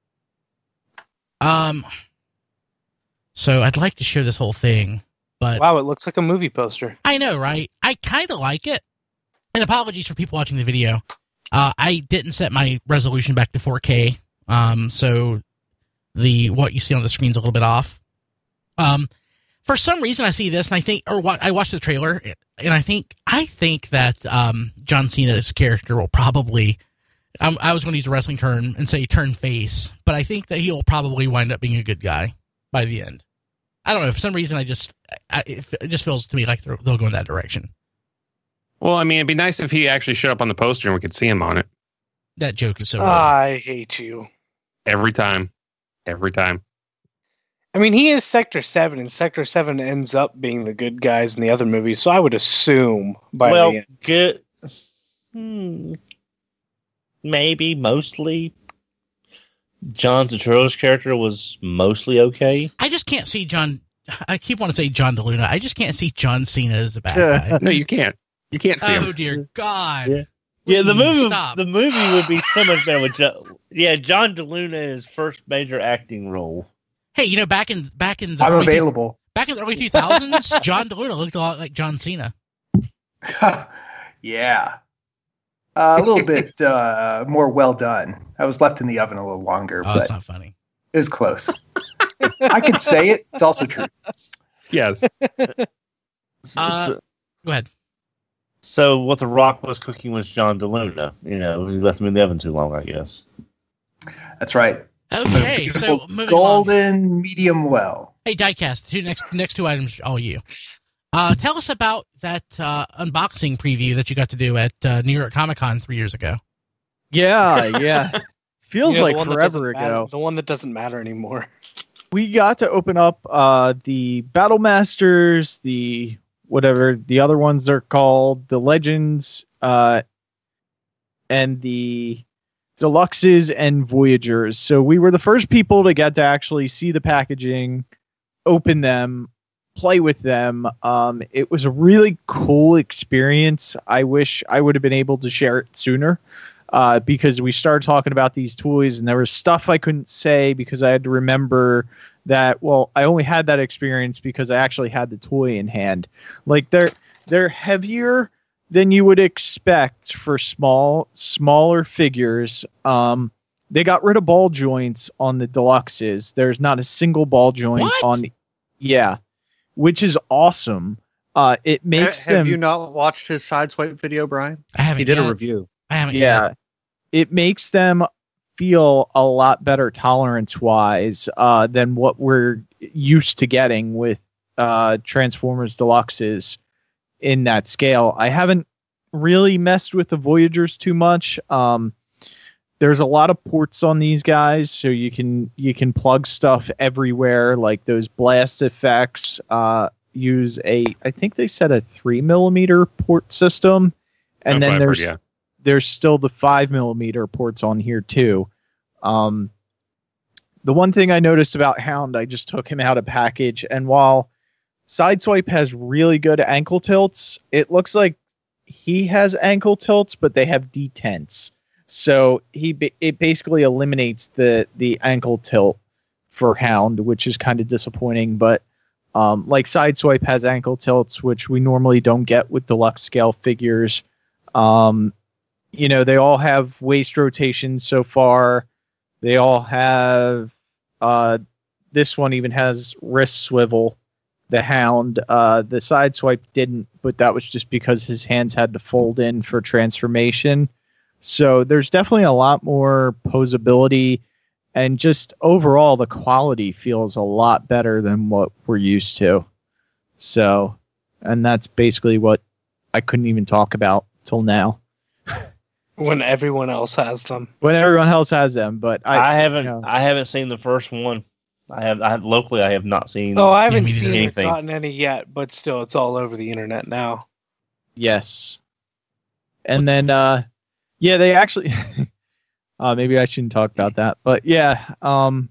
Um, so I'd like to show this whole thing, but Wow, it looks like a movie poster. I know, right? I kind of like it. And apologies for people watching the video. Uh, I didn't set my resolution back to four K, um, so the what you see on the screen's a little bit off. Um, for some reason, I see this and I think, or what I watched the trailer, and I think I think that um, John Cena's character will probably. Um, I was going to use a wrestling term and say turn face, but I think that he'll probably wind up being a good guy by the end. I don't know. For some reason, I just I, it it just feels to me like they're- they'll go in that direction. Well, I mean, it'd be nice if he actually showed up on the poster and we could see him on it That joke is so old. I hate you. every time. Every time. I mean, he is Sector seven, and Sector seven ends up being the good guys in the other movies, so I would assume by well, the end. good. Hmm, maybe mostly. John Turturro's character was mostly okay. I just can't see John. I keep wanting to say John DeLuna. I just can't see John Cena as a bad guy. No, you can't. You can't see Oh him. dear God! Yeah. Yeah, the Please movie. stop. The movie would be so much better with John. Yeah, John DeLuna in his first major acting role. Hey, you know, back in back in the I'm early two- available. back in the early two thousands, John DeLuna looked a lot like John Cena. Yeah. Uh, a little bit uh, more well done. I was left in the oven a little longer, Oh, but that's not funny. it was close. I could say it. It's also true. Yes. Uh, so, Go ahead. so what The Rock was cooking was John DeLuna. You know, he left him in the oven too long, I guess. That's right. Okay, so Beautiful moving on. golden medium well. Hey, Diecast, two next next two items, all you. Uh, tell us about that uh, unboxing preview that you got to do at uh, New York Comic Con three years ago. Yeah, yeah. Feels Yeah, the like one that forever doesn't matter- ago. the one that doesn't matter anymore. We got to open up uh, the Battle Masters, the whatever the other ones are called, the Legends, uh, and the Deluxes and Voyagers. So we were the first people to get to actually see the packaging, open them, play with them. Um, it was a really cool experience. I wish I would have been able to share it sooner. Uh, because we started talking about these toys and there was stuff I couldn't say because I had to remember that, well, I only had that experience because I actually had the toy in hand. Like they're they're heavier than you would expect for small smaller figures. Um, they got rid of ball joints on the deluxes. There's not a single ball joint What? on the, yeah, which is awesome. Uh, it makes Ha- have them you not watched his sideswipe video, Brian? I haven't He did yet. a review. I haven't yeah, yet. it makes them feel a lot better tolerance wise uh, than what we're used to getting with uh, Transformers Deluxes in that scale. I haven't really messed with the Voyagers too much. Um, there's a lot of ports on these guys, so you can you can plug stuff everywhere, like those blast effects. Uh, use a, I think they said a three millimeter port system, and That's then what I've heard, there's yeah. there's still the five millimeter ports on here too. Um, the one thing I noticed about Hound, I just took him out of package, and while Sideswipe has really good ankle tilts, it looks like he has ankle tilts, but they have detents. So he ba- it basically eliminates the the ankle tilt for Hound, which is kind of disappointing. But um, like Sideswipe has ankle tilts, which we normally don't get with deluxe scale figures. Um, you know, they all have waist rotation so far. They all have uh, this one even has wrist swivel. The Hound, uh, the Sideswipe didn't, but that was just because his hands had to fold in for transformation. So there's definitely a lot more posability, and just overall the quality feels a lot better than what we're used to. So, and that's basically what I couldn't even talk about till now. When everyone else has them. When everyone else has them, but I, I, haven't. you know. I haven't seen the first one. I have. I have locally. I have not seen. Oh, I haven't me seen neither. or Anything. gotten any yet, but still, it's all over the internet now. Yes. And then, uh, yeah, they actually, uh, maybe I shouldn't talk about that, but yeah, um,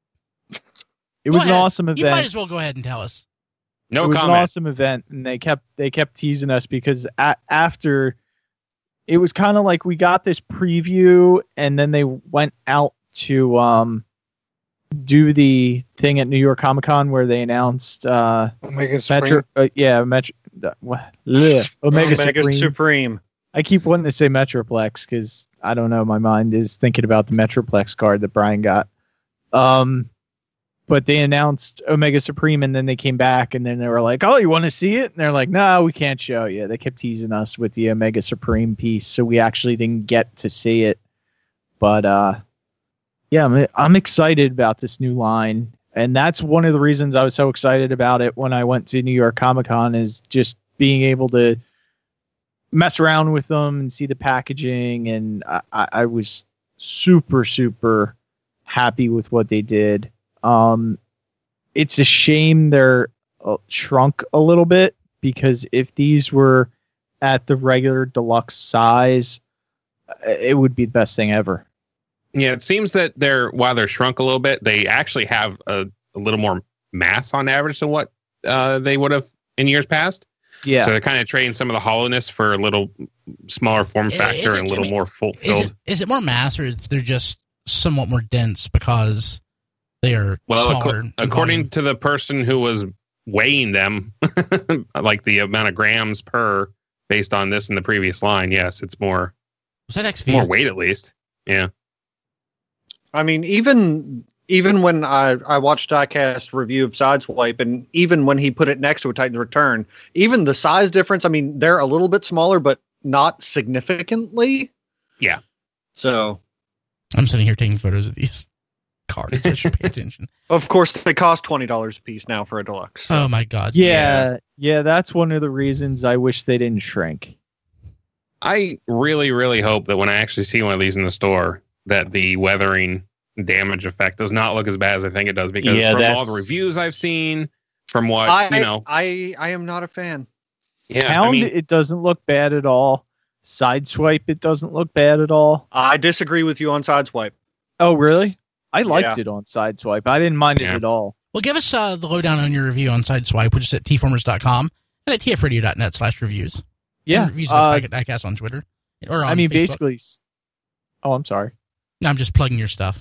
it Go was an ahead. awesome You might event. as well go ahead and tell us. No it was an comment. awesome event, and they kept they kept teasing us because a- after it was kind of like we got this preview, and then they went out to um do the thing at New York Comic Con where they announced uh Omega Supreme. Metro, uh, yeah, Metro, uh, what, Bleh, Omega, Omega Supreme. Supreme. I keep wanting to say Metroplex because I don't know. My mind is thinking about the Metroplex card that Brian got. Um, but they announced Omega Supreme, and then they came back, and then they were like, "Oh, you want to see it?" And they're like, "No, we can't show you." They kept teasing us with the Omega Supreme piece, so we actually didn't get to see it. But uh, yeah, I'm I'm excited about this new line, and that's one of the reasons I was so excited about it when I went to New York Comic Con, is just being able to mess around with them and see the packaging, and I, I, I was super super happy with what they did. Um, it's a shame they're uh, shrunk a little bit, because if these were at the regular deluxe size, it would be the best thing ever. Yeah, it seems that they're while they're shrunk a little bit, they actually have a, a little more mass on average than what uh, they would have in years past. Yeah. So they're kind of trading some of the hollowness for a little smaller form Is factor it- and a little I mean, more full Is filled. it, is it more mass, or is they're just somewhat more dense because they are Well, smaller? acco- in according volume? to the person who was weighing them, like the amount of grams per, based on this in the previous line, yes, it's more was that X V? more weight at least. Yeah. I mean, even even when I, I watched Diecast review of Sideswipe, and even when he put it next to a Titan's Return, even the size difference, I mean, they're a little bit smaller, but not significantly. Yeah. So, I'm sitting here taking photos of these cards. I should pay attention. of course, they cost twenty dollars a piece now for a deluxe. Oh my god! Yeah, yeah, that's one of the reasons I wish they didn't shrink. I really, really hope that when I actually see one of these in the store, that the weathering damage effect does not look as bad as I think it does. Because Yeah, from all that's- the reviews I've seen, from what I, you know, I, I am not a fan. yeah, Hound, I mean, it doesn't look bad at all. Sideswipe, it doesn't look bad at all. I disagree with you on Sideswipe. Oh, really? I liked Yeah. it on Sideswipe. I didn't mind Yeah. it at all. Well, give us uh, the lowdown on your review on Sideswipe, which is at t formers dot com and at t f radio dot net slash reviews. Yeah. And reviews uh, at Diecast on Twitter. Or on I mean, Facebook. basically. s- Oh, I'm sorry. No, I'm just plugging your stuff.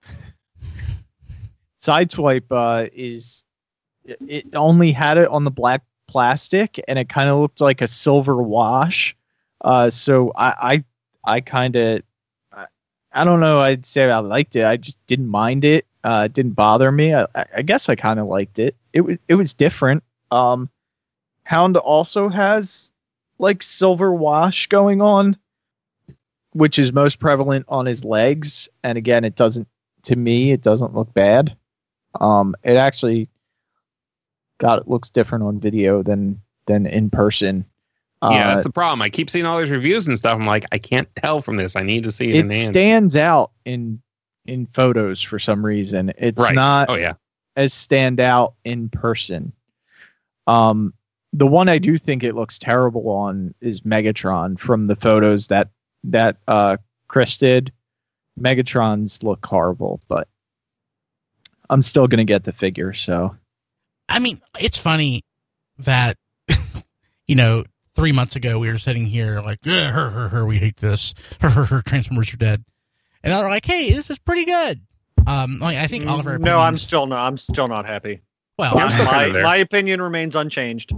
Sideswipe uh, is. It it only had it on the black plastic, and it kind of looked like a silver wash. Uh, so I, I, I kind of. I, I don't know. I'd say I liked it. I just didn't mind it. Uh, it didn't bother me. I, I I guess I kind of liked it. It was it was different. Um, Hound also has like silver wash going on, which is most prevalent on his legs. And again, it doesn't. To me, it doesn't look bad. Um, it actually, God, it looks different on video than than in person. Uh, yeah, that's the problem. I keep seeing all these reviews and stuff. I'm like, I can't tell from this. I need to see it, it in hand. stands out in in photos for some reason. It's Right. not Oh yeah. as stand out in person. Um, the one I do think it looks terrible on is Megatron from the photos that that uh, Chris did. Megatron's look horrible, but I'm still gonna get the figure. So I mean, it's funny that, you know, three months ago we were sitting here like, "Ugh, her, her, her, we hate this. Her, her, her, Transformers are dead. And I'm like, hey, this is pretty good. Um, like, I think all of our No, I'm opinions- still not. I'm still not happy. well, Yeah, I'm still my, kinda there. my opinion remains unchanged.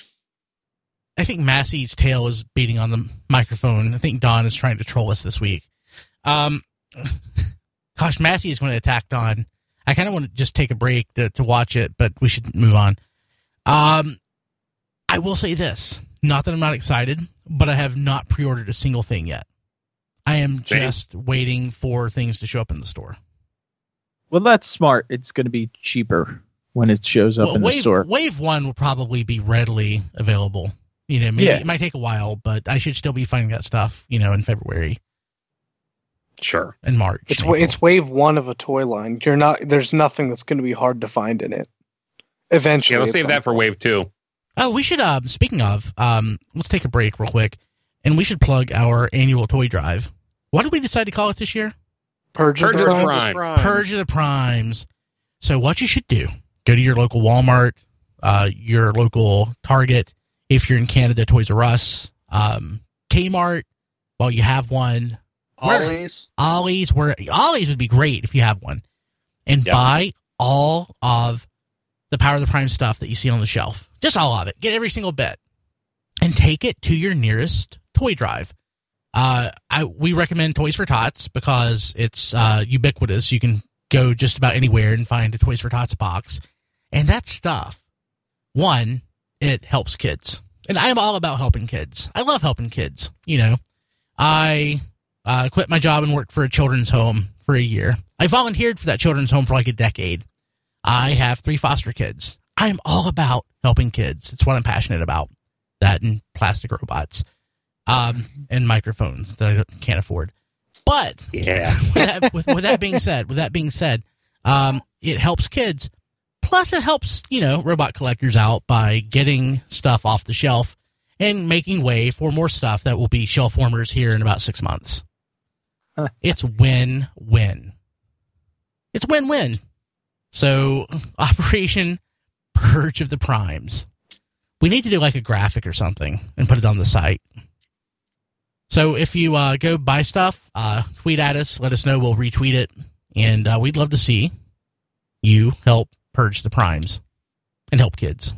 I think Massey's tail is beating on the microphone. I think Don is trying to troll us this week. Um, gosh, Massey is going to attack Don. I kind of want to just take a break to, to watch it, but we should move on. Um, I will say this. Not that I'm not excited, but I have not pre-ordered a single thing yet. I am Same. just waiting for things to show up in the store. well, that's smart. It's gonna be cheaper when it shows up Well, in the wave, store. wave one will probably be readily available. You know, maybe Yeah. it might take a while, but I should still be finding that stuff, you know, in February Sure. and March. It's and wa- April. it's wave one of a toy line. You're not. There's nothing that's going to be hard to find in it. Eventually, Yeah, let's at save some that for point. wave two. Oh, we should. Um, speaking of, um, let's take a break real quick, and we should plug our annual toy drive. What did we decide to call it this year? Purge, Purge of of the the Primes. Primes. Purge of the Primes. So what you should do, go to your local Walmart, uh, your local Target. If you're in Canada, Toys R Us, um, Kmart, well, you have one. Where- Ollie's. Ollie's, where Ollie's would be great if you have one. And Yep. buy all of the Power of the Prime stuff that you see on the shelf. Just all of it. Get every single bit. And take it to your nearest toy drive. Uh, I we recommend Toys for Tots because it's uh, ubiquitous. You can go just about anywhere and find a Toys for Tots box. And that stuff, one, it helps kids. And I am all about helping kids. I love helping kids. You know, I uh, quit my job and worked for a children's home for a year. I volunteered for that children's home for like a decade. I have three foster kids. I am all about helping kids. It's what I'm passionate about. That and plastic robots. Um, and microphones that I can't afford. But Yeah. with, that, with, with that being said, with that being said, um, it helps kids. Plus, it helps, you know, robot collectors out by getting stuff off the shelf and making way for more stuff that will be shelf warmers here in about six months. It's win-win. It's win-win. So, Operation Purge of the Primes. We need to do like a graphic or something and put it on the site. So if you uh, go buy stuff, uh, tweet at us, let us know, we'll retweet it, and uh, we'd love to see you help purge the primes and help kids.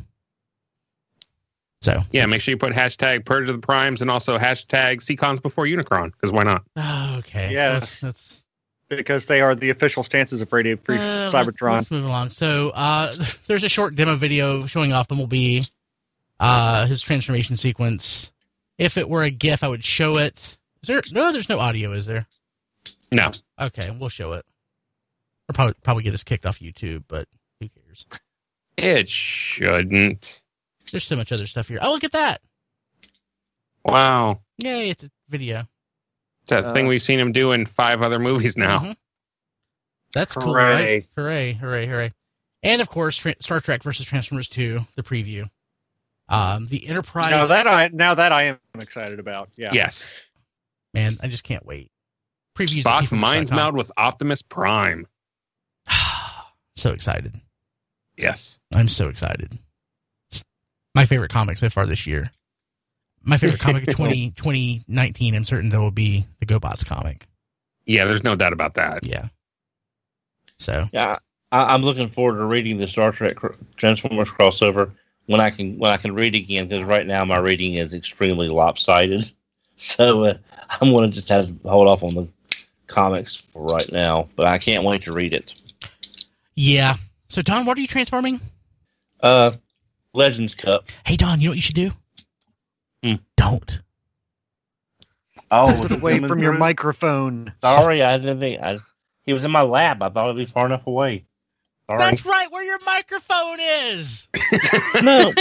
So yeah, make sure you put hashtag purge of the primes and also hashtag Seacons before Unicron, because why not? Okay. Yes. So that's, Because they are the official stances of Radio Free uh, Cybertron. Let's, let's move along. So uh, there's a short demo video showing off Bumblebee, uh, his transformation sequence. If it were a GIF, I would show it. Is there? No, there's no audio, is there? No. Okay, we'll show it. Or probably probably get us kicked off YouTube, but who cares? It shouldn't. There's so much other stuff here. Oh, look at that! Wow. Yay, it's a video. It's that Uh, thing we've seen him do in five other movies now. Mhm. That's cool, Hooray. right? Hooray, hooray, hooray. And, of course, Tra- Star Trek versus Transformers two, the preview. Um, the Enterprise... Now that I now that I am excited about. Yeah. Yes. Man, I just can't wait. Previews at Spock T minds F R meld with Optimus Prime. dot com. So excited. Yes. I'm so excited. It's my favorite comic so far this year. My favorite comic of twenty, twenty nineteen, I'm certain there will be the GoBots comic. Yeah, there's no doubt about that. Yeah. So, Yeah, I, I'm looking forward to reading the Star Trek cr- Transformers crossover when I can when I can read again, because right now my reading is extremely lopsided. So uh, I'm going to just have to hold off on the comics for right now, but I can't wait to read it. yeah. So, Don, what are you transforming? Uh, Legends Cup. Hey, Don, you know what you should do? Hmm. Don't. Oh, Put away from your microphone. Sorry, I didn't think I. He was in my lap. I thought it'd be far enough away. Sorry. That's right, where your microphone is. No,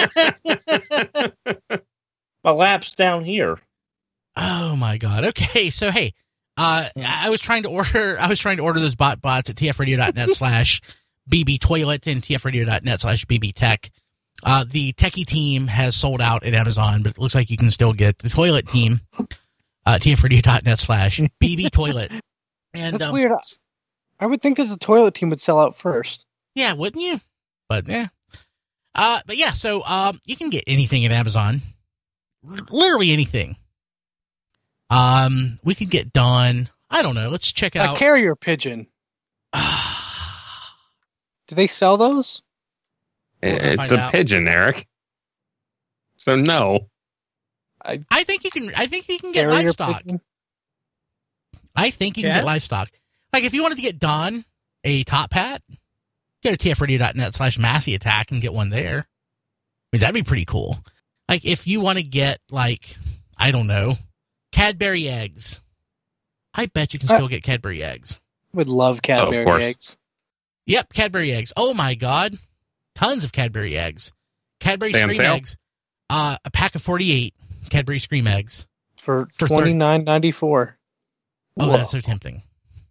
my lap's down here. Oh my god. Okay, so hey, uh, I was trying to order. I was trying to order those bot bots at tfradio.net slash bb toilet and tfradio.net slash bb tech. Uh, the techie team has sold out at Amazon, but it looks like you can still get the toilet team. Uh, tfradio.net slash bb toilet. And That's um, weird. I would think that the toilet team would sell out first. yeah, wouldn't you? But yeah. Uh, but yeah, so um, you can get anything at Amazon, L- literally anything. Um, we could get done. I don't know. Let's check A out. carrier pigeon. Do they sell those? We're gonna It's find a out. pigeon, Eric. So no. I think you can. I think you can get Carrier livestock. pigeon? I think you can Yeah? get livestock. Like if you wanted to get Don a top hat, go to tfradio.net slash Massey Attack and get one there. I mean, that'd be pretty cool. Like if you want to get like I don't know, Cadbury eggs. I bet you can Uh, still get Cadbury eggs. Would love Cadbury course. eggs. Yep, Cadbury eggs. Oh my god, tons of Cadbury eggs. Cadbury They on Scream sale? eggs. Uh, a pack of forty-eight Cadbury Scream eggs. For For twenty nine ninety four. Oh, Whoa. that's so tempting.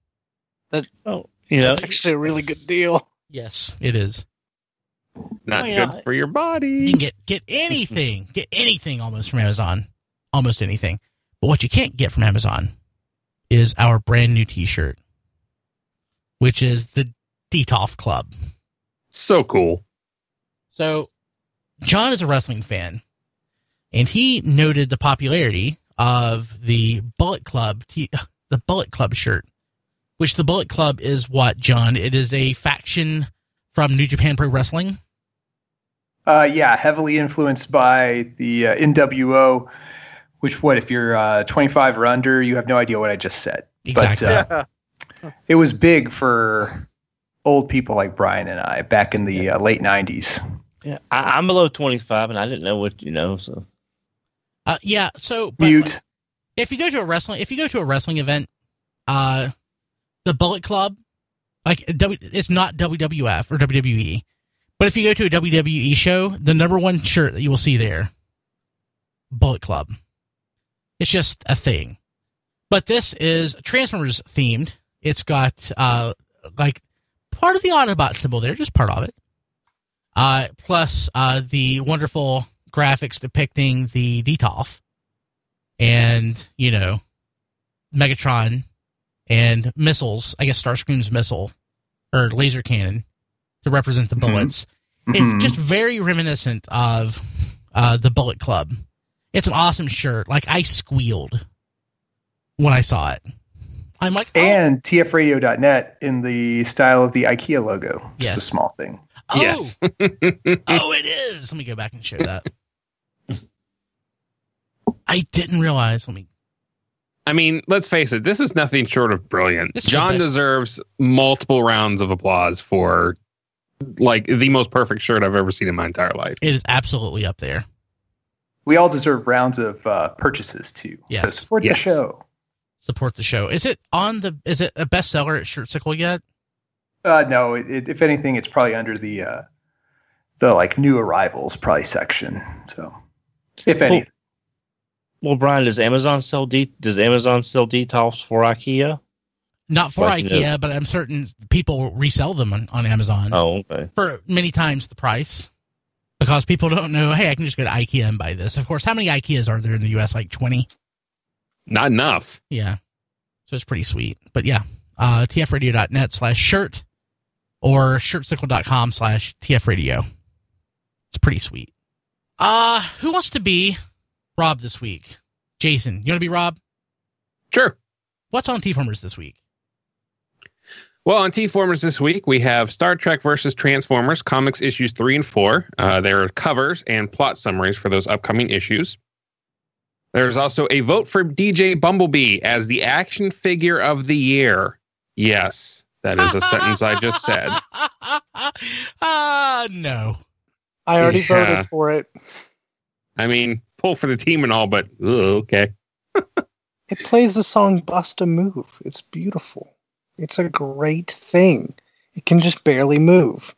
Oh, you know, That's actually a really good deal. Yes, it is. Not Oh, yeah. good for your You body. can get get anything, get anything almost from Amazon, almost anything. But what you can't get from Amazon is our brand new T-shirt, which is the D T O F Club. So cool. So, John is a wrestling fan, and he noted the popularity of the Bullet Club, t- the Bullet Club shirt. Which the Bullet Club is what, John? It is a faction from New Japan Pro Wrestling. Uh, yeah, heavily influenced by the uh, N W O, which what if you're uh, twenty-five or under, you have no idea what I just said. Exactly. But uh, it was big for old people like Brian and I back in the uh, late nineties. yeah, I, I'm below twenty-five, and I didn't know what you know. So Uh, yeah. So, but Mute. if you go to a wrestling, if you go to a wrestling event, uh, the Bullet Club, like w, it's not W W F or W W E, but if you go to a W W E show, the number one shirt that you will see there, Bullet Club. It's just a thing. But this is Transformers themed. It's got uh like part of the Autobot symbol there, just part of it. Uh, plus uh the wonderful graphics depicting the D T O F and, you know, Megatron and missiles, I guess Starscream's missile or laser cannon to represent the bullets. Mhm. It's just very reminiscent of uh, the Bullet Club. It's an awesome shirt. Like, I squealed when I saw it. I'm like, oh. And T F radio dot net in the style of the IKEA logo. Just Yes. a small thing. Oh, Yes. oh, it is. Let me go back and show that. I didn't realize. Let me. I mean, let's face it, this is nothing short of brilliant. This is John the best. deserves multiple rounds of applause for like the most perfect shirt I've ever seen in my entire life. It is absolutely up there. We all deserve rounds of uh, purchases too. Yes. So support Yes. the show. Support the show. Is it on the? Is it a bestseller at Shirtsicle yet? Uh, no, it, it, if anything, it's probably under the uh, the like new arrivals probably section. So, if any, Well, Brian, does Amazon sell de- does Amazon sell detox for IKEA? Not for Like, IKEA, no. but I'm certain people resell them on, on Amazon Oh, okay. for many times the price because people don't know. Hey, I can just go to IKEA and buy this. Of course, how many IKEAs are there in the U S? Like twenty. Not enough. Yeah. So it's pretty sweet. But yeah, uh, T F radio dot net slash shirt or shirtsicle dot com slash T F radio. It's pretty sweet. Uh, who wants to be Rob this week? Jason, you want to be Rob? Sure. What's on T-Formers this week? Well, on T-Formers this week, we have Star Trek versus Transformers comics issues three and four. Uh, there are covers and plot summaries for those upcoming issues. There's also a vote for D J Bumblebee as the action figure of the year. Yes, that is a sentence I just said. Uh, no. I already Yeah. voted for it. I mean, pull for the team and all, but ugh, okay. It plays the song Bust a Move. It's beautiful. It's a great thing. It can just barely move.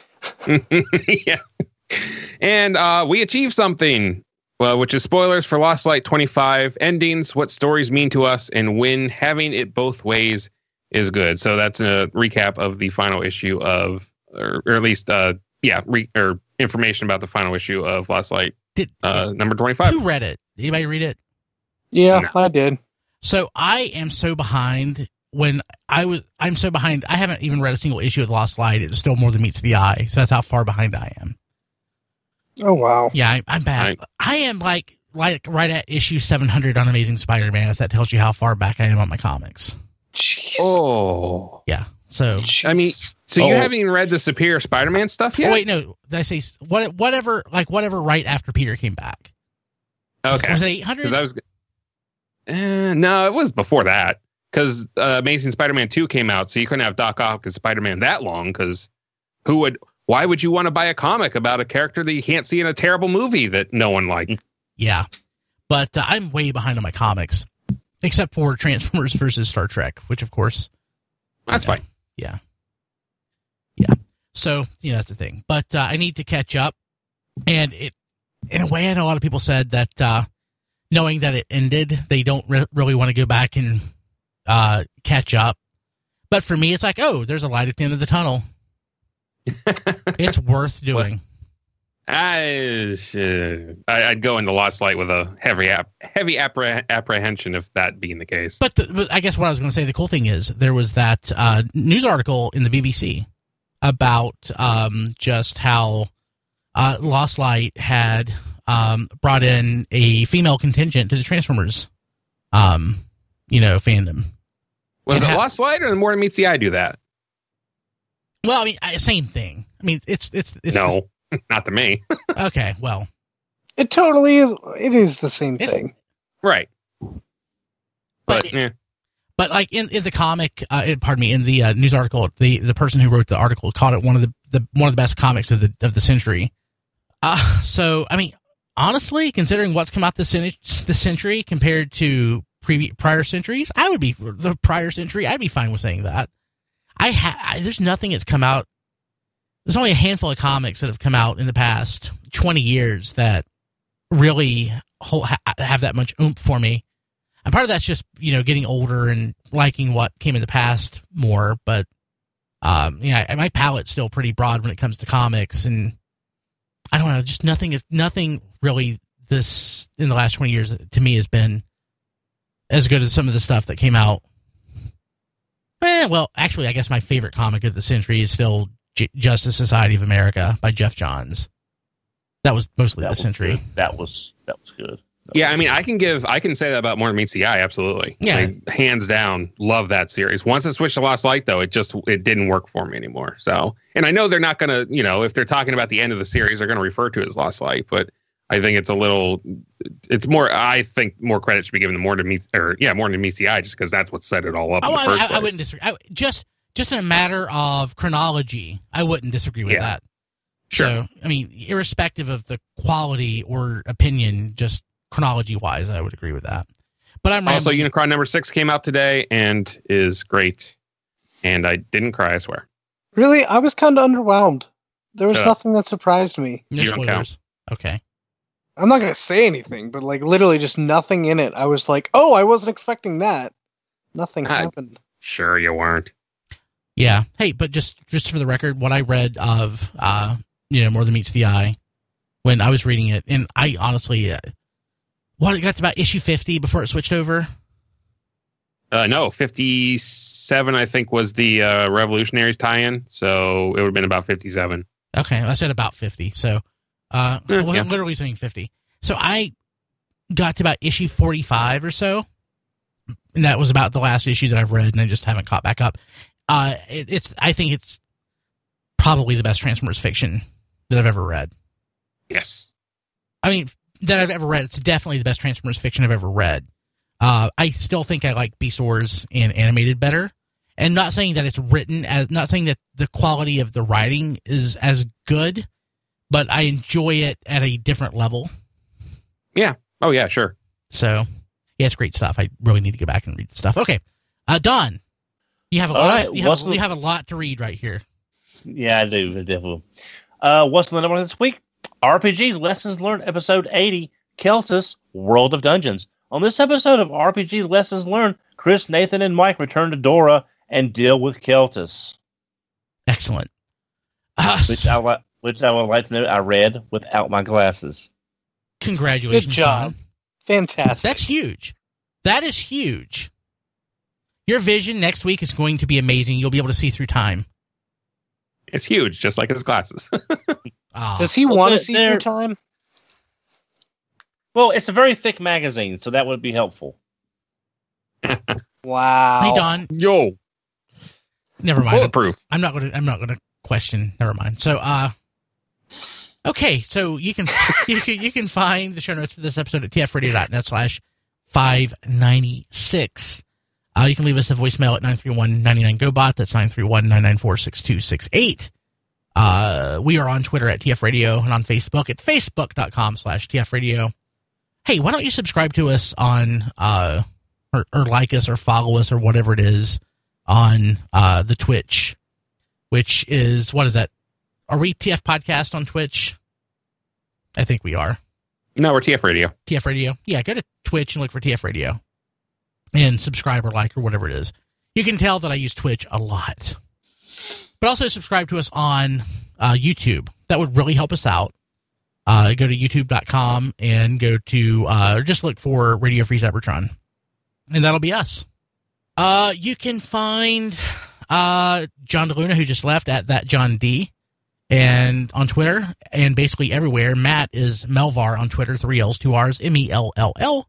Yeah. And uh, we achieved something, well, which is spoilers for Lost Light twenty-five, endings, what stories mean to us, and when having it both ways is good. So that's a recap of the final issue of, or, or at least, uh, yeah, re, or information about the final issue of Lost Light, Did uh, number twenty-five. who read it? Anybody read it? Yeah, No. I did. So I am so behind when I was, I'm so behind. I haven't even read a single issue of Lost Light. It's still more than meets the eye. So that's how far behind I am. Oh, wow. Yeah, I, I'm bad. I am like, like right at issue seven hundred on Amazing Spider-Man, if that tells you how far back I am on my comics. Jeez. Oh. Yeah. So, I mean, so you Oh. haven't even read the Superior Spider-Man stuff yet? oh, wait, no. Did I say s- what, whatever, like whatever right after Peter came back? Was- Okay. Was it eight hundred? Because I was, uh, no, it was before that. Because uh, Amazing Spider-Man two came out, so you couldn't have Doc Ock as Spider-Man that long. Because who would? Why would you want to buy a comic about a character that you can't see in a terrible movie that no one liked? Yeah. But uh, I'm way behind on my comics, except for Transformers versus Star Trek, which of course. That's yeah. fine. Yeah. Yeah. So, you know, that's the thing. But uh, I need to catch up. And it, in a way, I know a lot of people said that uh, knowing that it ended, they don't re- really want to go back and uh, catch up. But for me, it's like, oh, there's a light at the end of the tunnel. It's worth doing. I, uh, I, I'd go into Lost Light with a heavy ap- heavy appreh- apprehension if that being the case. But, the, but I guess what I was going to say, the cool thing is there was that uh, news article in the B B C about um, just how uh, Lost Light had um, brought in a female contingent to the Transformers, um, you know, fandom. Was and it ha- Lost Light or More Meets the Eye do that? Well, I mean, I- same thing. I mean, it's it's, it's No, not to me. okay, well, It totally is. It is the same It's- thing. Right. But But, it- eh. but like in, in the comic, uh, it, pardon me, in the uh, news article, the the person who wrote the article called it one of the, the one of the best comics of the of the century. Uh, so I mean, honestly, considering what's come out this cen- this century compared to previous prior centuries, I would be the prior century. I'd be fine with saying that. I, ha- I there's nothing that's come out. There's only a handful of comics that have come out in the past twenty years that really hold, ha- have that much oomph for me. And part of that's just, you know, getting older and liking what came in the past more. But, um, yeah, my palette's still pretty broad when it comes to comics. And I don't know, just nothing is, nothing really this in the last twenty years to me has been as good as some of the stuff that came out. Eh, well, actually, I guess my favorite comic of the century is still J- Justice Society of America by Jeff Johns. That was mostly That the was Century. good. That was that was good. That Yeah, was I mean, good. I can give, I can say that about More Than Meets the Eye. Absolutely. Yeah. Like, hands down, love that series. Once I switched to Lost Light, though, it just, it didn't work for me anymore. So, and I know they're not going to, you know, if they're talking about the end of the series, they're going to refer to it as Lost Light, but I think it's a little, it's more, I think more credit should be given to More Than Meets, or yeah, More Than Meets the Eye, just because that's what set it all up in Oh, the I, first I, place. I wouldn't disagree. I, just, just in a matter of chronology, I wouldn't disagree with Yeah. that. Sure. So, I mean, irrespective of the quality or opinion, just chronology wise, I would agree with that. But I'm Also, rambling. Unicron number six came out today and is great. And I didn't cry, I swear. Really, I was kind of underwhelmed. There was Shut up. nothing that surprised me. No You don't spoilers. Okay. I'm not gonna say anything, but like literally just nothing in it. I was like, oh, I wasn't expecting that. Nothing I- happened. Sure, you weren't. Yeah. Hey, but just just for the record, what I read of, uh, you know, More Than Meets the Eye, when I was reading it, and I honestly, uh, what it got to about issue fifty before it switched over. Uh, no, fifty-seven, I think, was the uh, Revolutionaries tie-in. So it would have been about fifty-seven. Okay, I said about fifty. So, uh, Eh, well, yeah. I'm literally saying fifty. So I got to about issue forty-five or so, and that was about the last issue that I've read, and I just haven't caught back up. Uh, it, it's I think it's probably the best Transformers fiction that I've ever read. Yes. I mean, that I've ever read. It's definitely the best Transformers fiction I've ever read. Uh, I still think I like Beast Wars and animated better. And not saying that it's written as, not saying that the quality of the writing is as good, but I enjoy it at a different level. Oh, yeah, sure. So, yeah, it's great stuff. I really need to go back and read the stuff. Okay. Uh, Don, you have a All lot, right, of, you, have, what's you the- have a lot to read right here. Yeah, I do. I definitely. Uh, what's the number one this week? R P G Lessons Learned, episode eighty, Keltis, World of Dungeons. On this episode of R P G Lessons Learned, Chris, Nathan, and Mike return to Dora and deal with Keltis, Excellent. Uh, which I li- which I would like to know I read without my glasses. congratulations, Good job. Don. Fantastic. That's huge. That is huge. Your vision next week is going to be amazing. You'll be able to see through time. It's huge, just like his glasses. Ah. Does he Well, want to they're- see they're- your time? Well, it's a very thick magazine, so that would be helpful. Wow. Hey, Don. Yo, Never mind. bulletproof. I'm not going to. I'm not going to question. Never mind. So, uh, okay. So you can you can you can find the show notes for this episode at tfradio.net slash five ninety six. Uh, you can leave us a voicemail at nine three one, nine nine, G O B O T. That's nine three one, nine nine four, six two six eight. Uh, we are on Twitter at tfradio and on Facebook at facebook.com slash tfradio. Hey, why don't you subscribe to us on, uh, or, or like us or follow us or whatever it is on uh, the Twitch, which is, what is that? Are we T F Podcast on Twitch? I think we are. No, we're T F Radio. T F Radio. Yeah, go to Twitch and look for T F Radio and subscribe or like or whatever it is. You can tell that I use Twitch a lot. But also subscribe to us on uh, YouTube. That would really help us out. Uh, go to youtube dot com and go to, uh, just look for Radio Free Cybertron. And that'll be us. Uh, you can find uh, John DeLuna, who just left, at that John D. And on Twitter and basically everywhere. Matt is Melvar on Twitter, three L's, two R's, M E L L L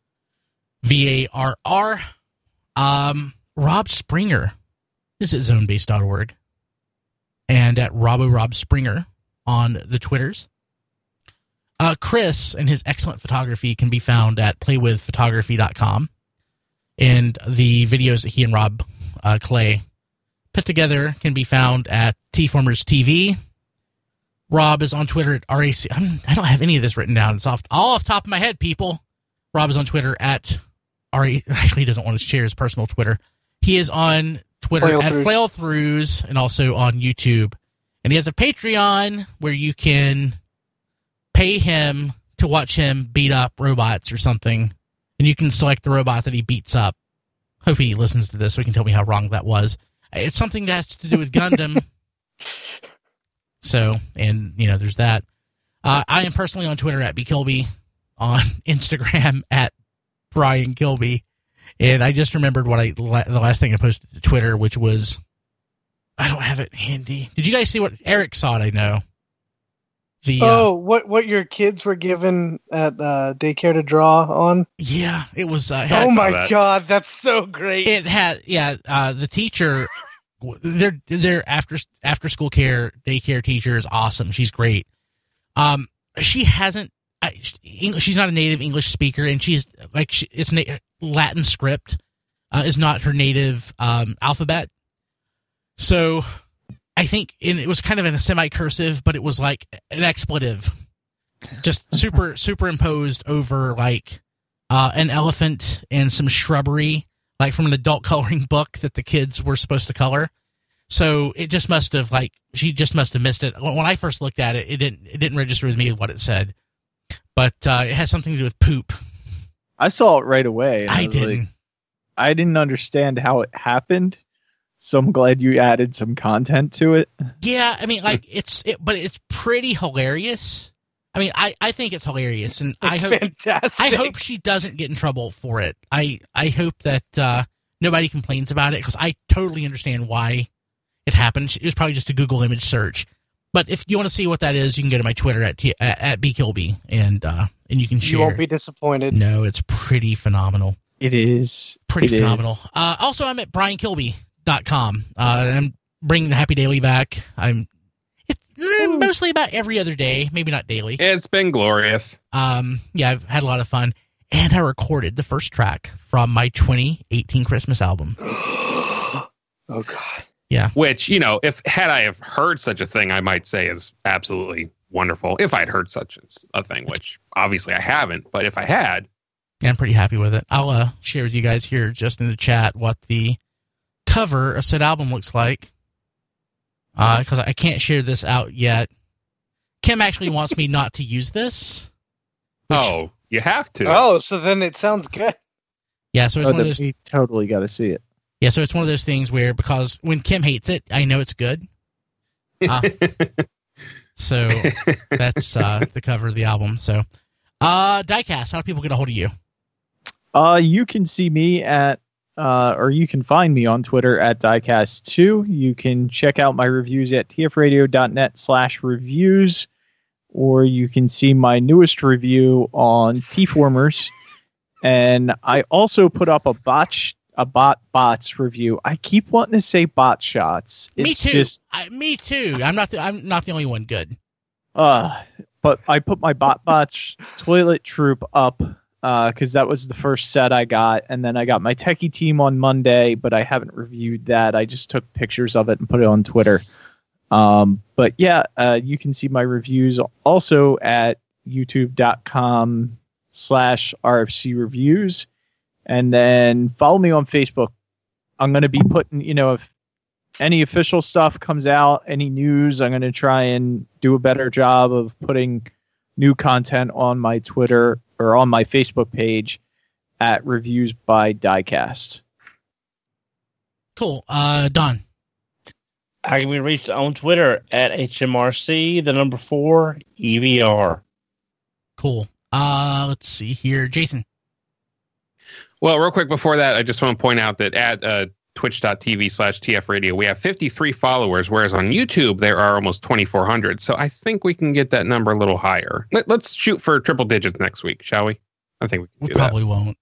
V A R R. Um, Rob Springer is at zone base dot org. And at Robbo Rob Springer on the Twitters. Uh, Chris and his excellent photography can be found at play with photography dot com. And the videos that he and Rob uh, Clay put together can be found at T-Formers T V. Rob is on Twitter at R A C. I'm, I don't have any of this written down. It's off, all off the top of my head, people. Rob is on Twitter at R A C. Actually, he doesn't want to share his personal Twitter. He is on Twitter Flail at Throughs. Flail Throughs and also on YouTube. And he has a Patreon where you can pay him to watch him beat up robots or something. And you can select the robot that he beats up. Hope he listens to this so he can tell me how wrong that was. It's something that has to do with Gundam. So, and, you know, there's that. Uh, I am personally on Twitter at B Kilby, on Instagram at Brian Kilby. And I just remembered what I, the last thing I posted to Twitter, which was, I don't have it handy. Did you guys see what Eric saw it? I know. Did The uh, oh, what what your kids were given at uh, daycare to draw on? yeah, it was. Uh, had, Oh my that. god, that's so great! it had yeah. Uh, the teacher, their their after after school care daycare teacher is awesome. She's great. Um, she hasn't. I, English, she's not a native English speaker, and she's like she, it's na- Latin script uh, is not her native um, alphabet. So I think and it was kind of in a semi-cursive, but it was like an expletive, just super superimposed over like uh, an elephant and some shrubbery, like from an adult coloring book that the kids were supposed to color. So it just must have like she just must have missed it. When I first looked at it, it didn't it didn't register with me what it said, but uh, it has something to do with poop. I saw it right away. and I was didn't. Like, I didn't understand how it happened, so I'm glad you added some content to it. Yeah, I mean, like it's, it, but it's pretty hilarious. I mean, I, I think it's hilarious, and I It's hope fantastic. I hope she doesn't get in trouble for it. I I hope that uh, nobody complains about it because I totally understand why it happened. It was probably just a Google image search. But if you want to see what that is, you can go to my Twitter at t- at, at bkilby and uh, and you can share. You won't be disappointed. No, it's pretty phenomenal. It is Pretty it phenomenal. is. Uh, also, I'm at brian kilby dot com. Uh, I'm bringing the Happy Daily back. I'm it's mm, mostly about every other day, maybe not daily. It's been glorious. Um, yeah, I've had a lot of fun, and I recorded the first track from my twenty eighteen Christmas album. Oh god. Yeah, Which, you know, if had I have heard such a thing, I might say is absolutely wonderful. If I'd heard such a thing, which obviously I haven't, but if I had, yeah, I'm pretty happy with it. I'll uh, share with you guys here just in the chat what the cover of said album looks like, because uh, I can't share this out yet. Kim actually wants me not to use this. Which, oh, you have to. Oh, so then it sounds good. yeah, so it's Oh, one of the- those. we totally got to see it. Yeah, so it's one of those things where because when Kim hates it, I know it's good. Uh, so that's uh, the cover of the album. So, uh, Diecast, how do people get a hold of you? Uh, you can see me at, uh, or you can find me on Twitter at diecast two. You can check out my reviews at tfradio.net slash reviews, or you can see my newest review on T-Formers. And I also put up a botch, a bot bots review. I keep wanting to say bot shots. It's me too. Just, I, me too. I'm not. The, I'm not the only one. Good. uh, but I put my bot bots toilet troop up. Because uh, that was the first set I got, and then I got my techie team on Monday, but I haven't reviewed that. I just took pictures of it and put it on Twitter. Um, but yeah, uh, you can see my reviews also at youtube.com slash RFC reviews, and then follow me on Facebook. I'm going to be putting, you know, if any official stuff comes out, any news, I'm going to try and do a better job of putting new content on my Twitter or on my Facebook page at Reviews by Diecast. Cool. Uh, Don. I can be reached on Twitter at H M R C, the number four, E V R. Cool. Uh, let's see here, Jason. Well, real quick before that, I just want to point out that at uh, twitch.tv slash TF radio, we have fifty-three followers, whereas on YouTube, there are almost twenty-four hundred. So I think we can get that number a little higher. Let, let's shoot for triple digits next week, shall we? I think we can We do probably won't.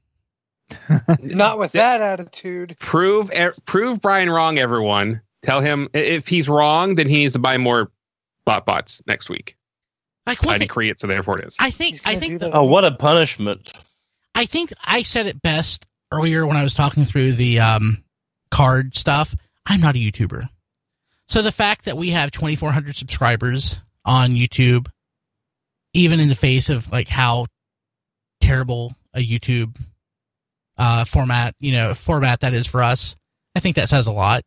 Not with that attitude. that. Prove, er, prove Brian wrong, everyone. Tell him i- if he's wrong, then he needs to buy more bot bots next week. Like one I thing, decree it, so therefore it is. I think. He's I gonna think. do The, that. Oh, what a punishment. I think I said it best earlier when I was talking through the um, card stuff. I'm not a YouTuber. So the fact that we have twenty-four hundred subscribers on YouTube, even in the face of like how terrible a YouTube uh, format, you know, format that is for us, I think that says a lot.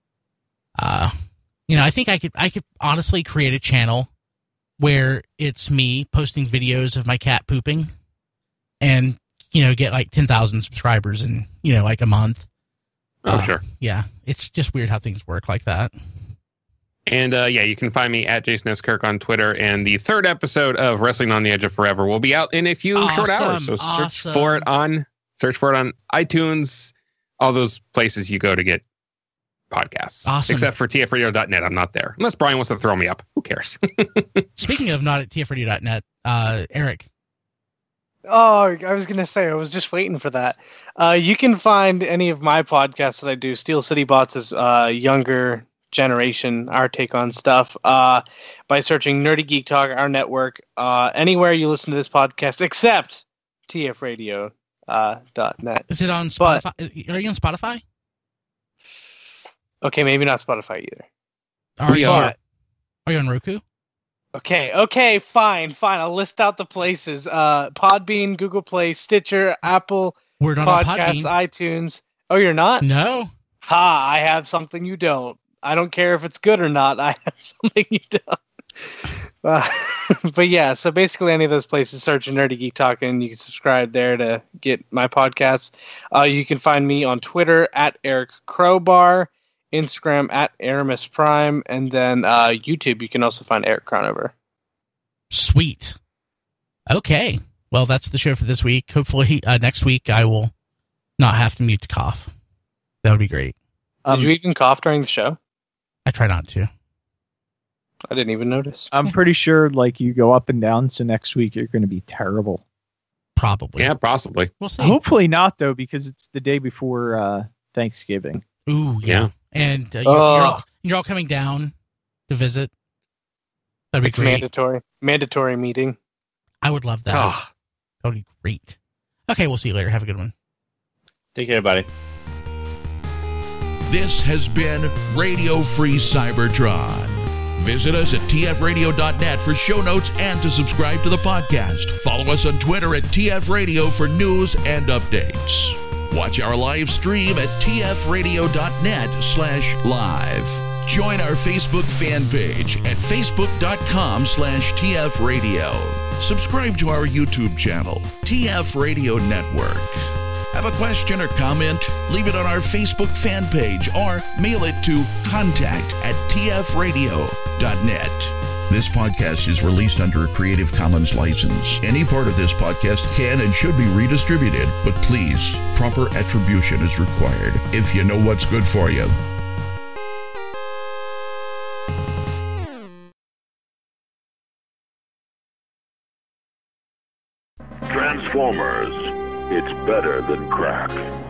Uh, you know, I think I could, I could honestly create a channel where it's me posting videos of my cat pooping and, you know, get like ten thousand subscribers in, you know, like a month. oh, Uh, sure. Yeah. It's just weird how things work like that. And uh, yeah, you can find me at Jason S. Kirk on Twitter. And the third episode of Wrestling on the Edge of Forever will be out in a few short hours. So Awesome, search awesome. for it on search for it on iTunes, all those places you go to get podcasts. Awesome. Except for T F radio dot net. I'm not there. Unless Brian wants to throw me up. Who cares? Speaking of not at T F radio dot net, uh, Eric. Oh, I was going to say, I was just waiting for that. Uh, you can find any of my podcasts that I do. Steel City Bots is uh, younger generation, our take on stuff, uh, by searching Nerdy Geek Talk, our network, uh, anywhere you listen to this podcast, except T F radio dot net. Is it on But- Spotify? Are you on Spotify? Okay, maybe not Spotify either. Are We you, are. Are you on Roku? Okay, okay, fine, fine. I'll list out the places. Uh, Podbean, Google Play, Stitcher, Apple We're not on Podcasts, Podbean. iTunes. Oh, you're not? No. Ha, I have something you don't. I don't care if it's good or not. I have something you don't. Uh, but yeah, so basically any of those places, search Nerdy Geek Talk and you can subscribe there to get my podcast. Uh, you can find me on Twitter at Eric Crowbar, Instagram at Aramis Prime, and then uh, YouTube you can also find Eric Cronover. Sweet. Okay. Well, that's the show for this week. Hopefully, uh, next week I will not have to mute to cough. That would be great. Did Um, you even cough during the show? I try not to. I didn't even notice. I'm pretty sure like you go up and down, so next week you're going to be terrible. Probably. Yeah, possibly. We'll see. Hopefully not though, because it's the day before uh, Thanksgiving. Ooh, yeah. Yeah. And uh, you're, Oh. you're, all, you're all coming down to visit. That'd be It's great. mandatory. Mandatory meeting. I would love that. Oh, That would be great. Okay, we'll see you later. Have a good one. Take care, everybody. This has been Radio Free Cybertron. Visit us at T F radio dot net for show notes and to subscribe to the podcast. Follow us on Twitter at T F Radio for news and updates. Watch our live stream at T F radio dot net slash live. Join our Facebook fan page at facebook dot com slash T F radio. Subscribe to our YouTube channel, T F Radio Network. Have a question or comment? Leave it on our Facebook fan page or mail it to contact at T F radio dot net. This podcast is released under a Creative Commons license. Any part of this podcast can and should be redistributed, but please, proper attribution is required if you know what's good for you. Transformers. It's better than crack.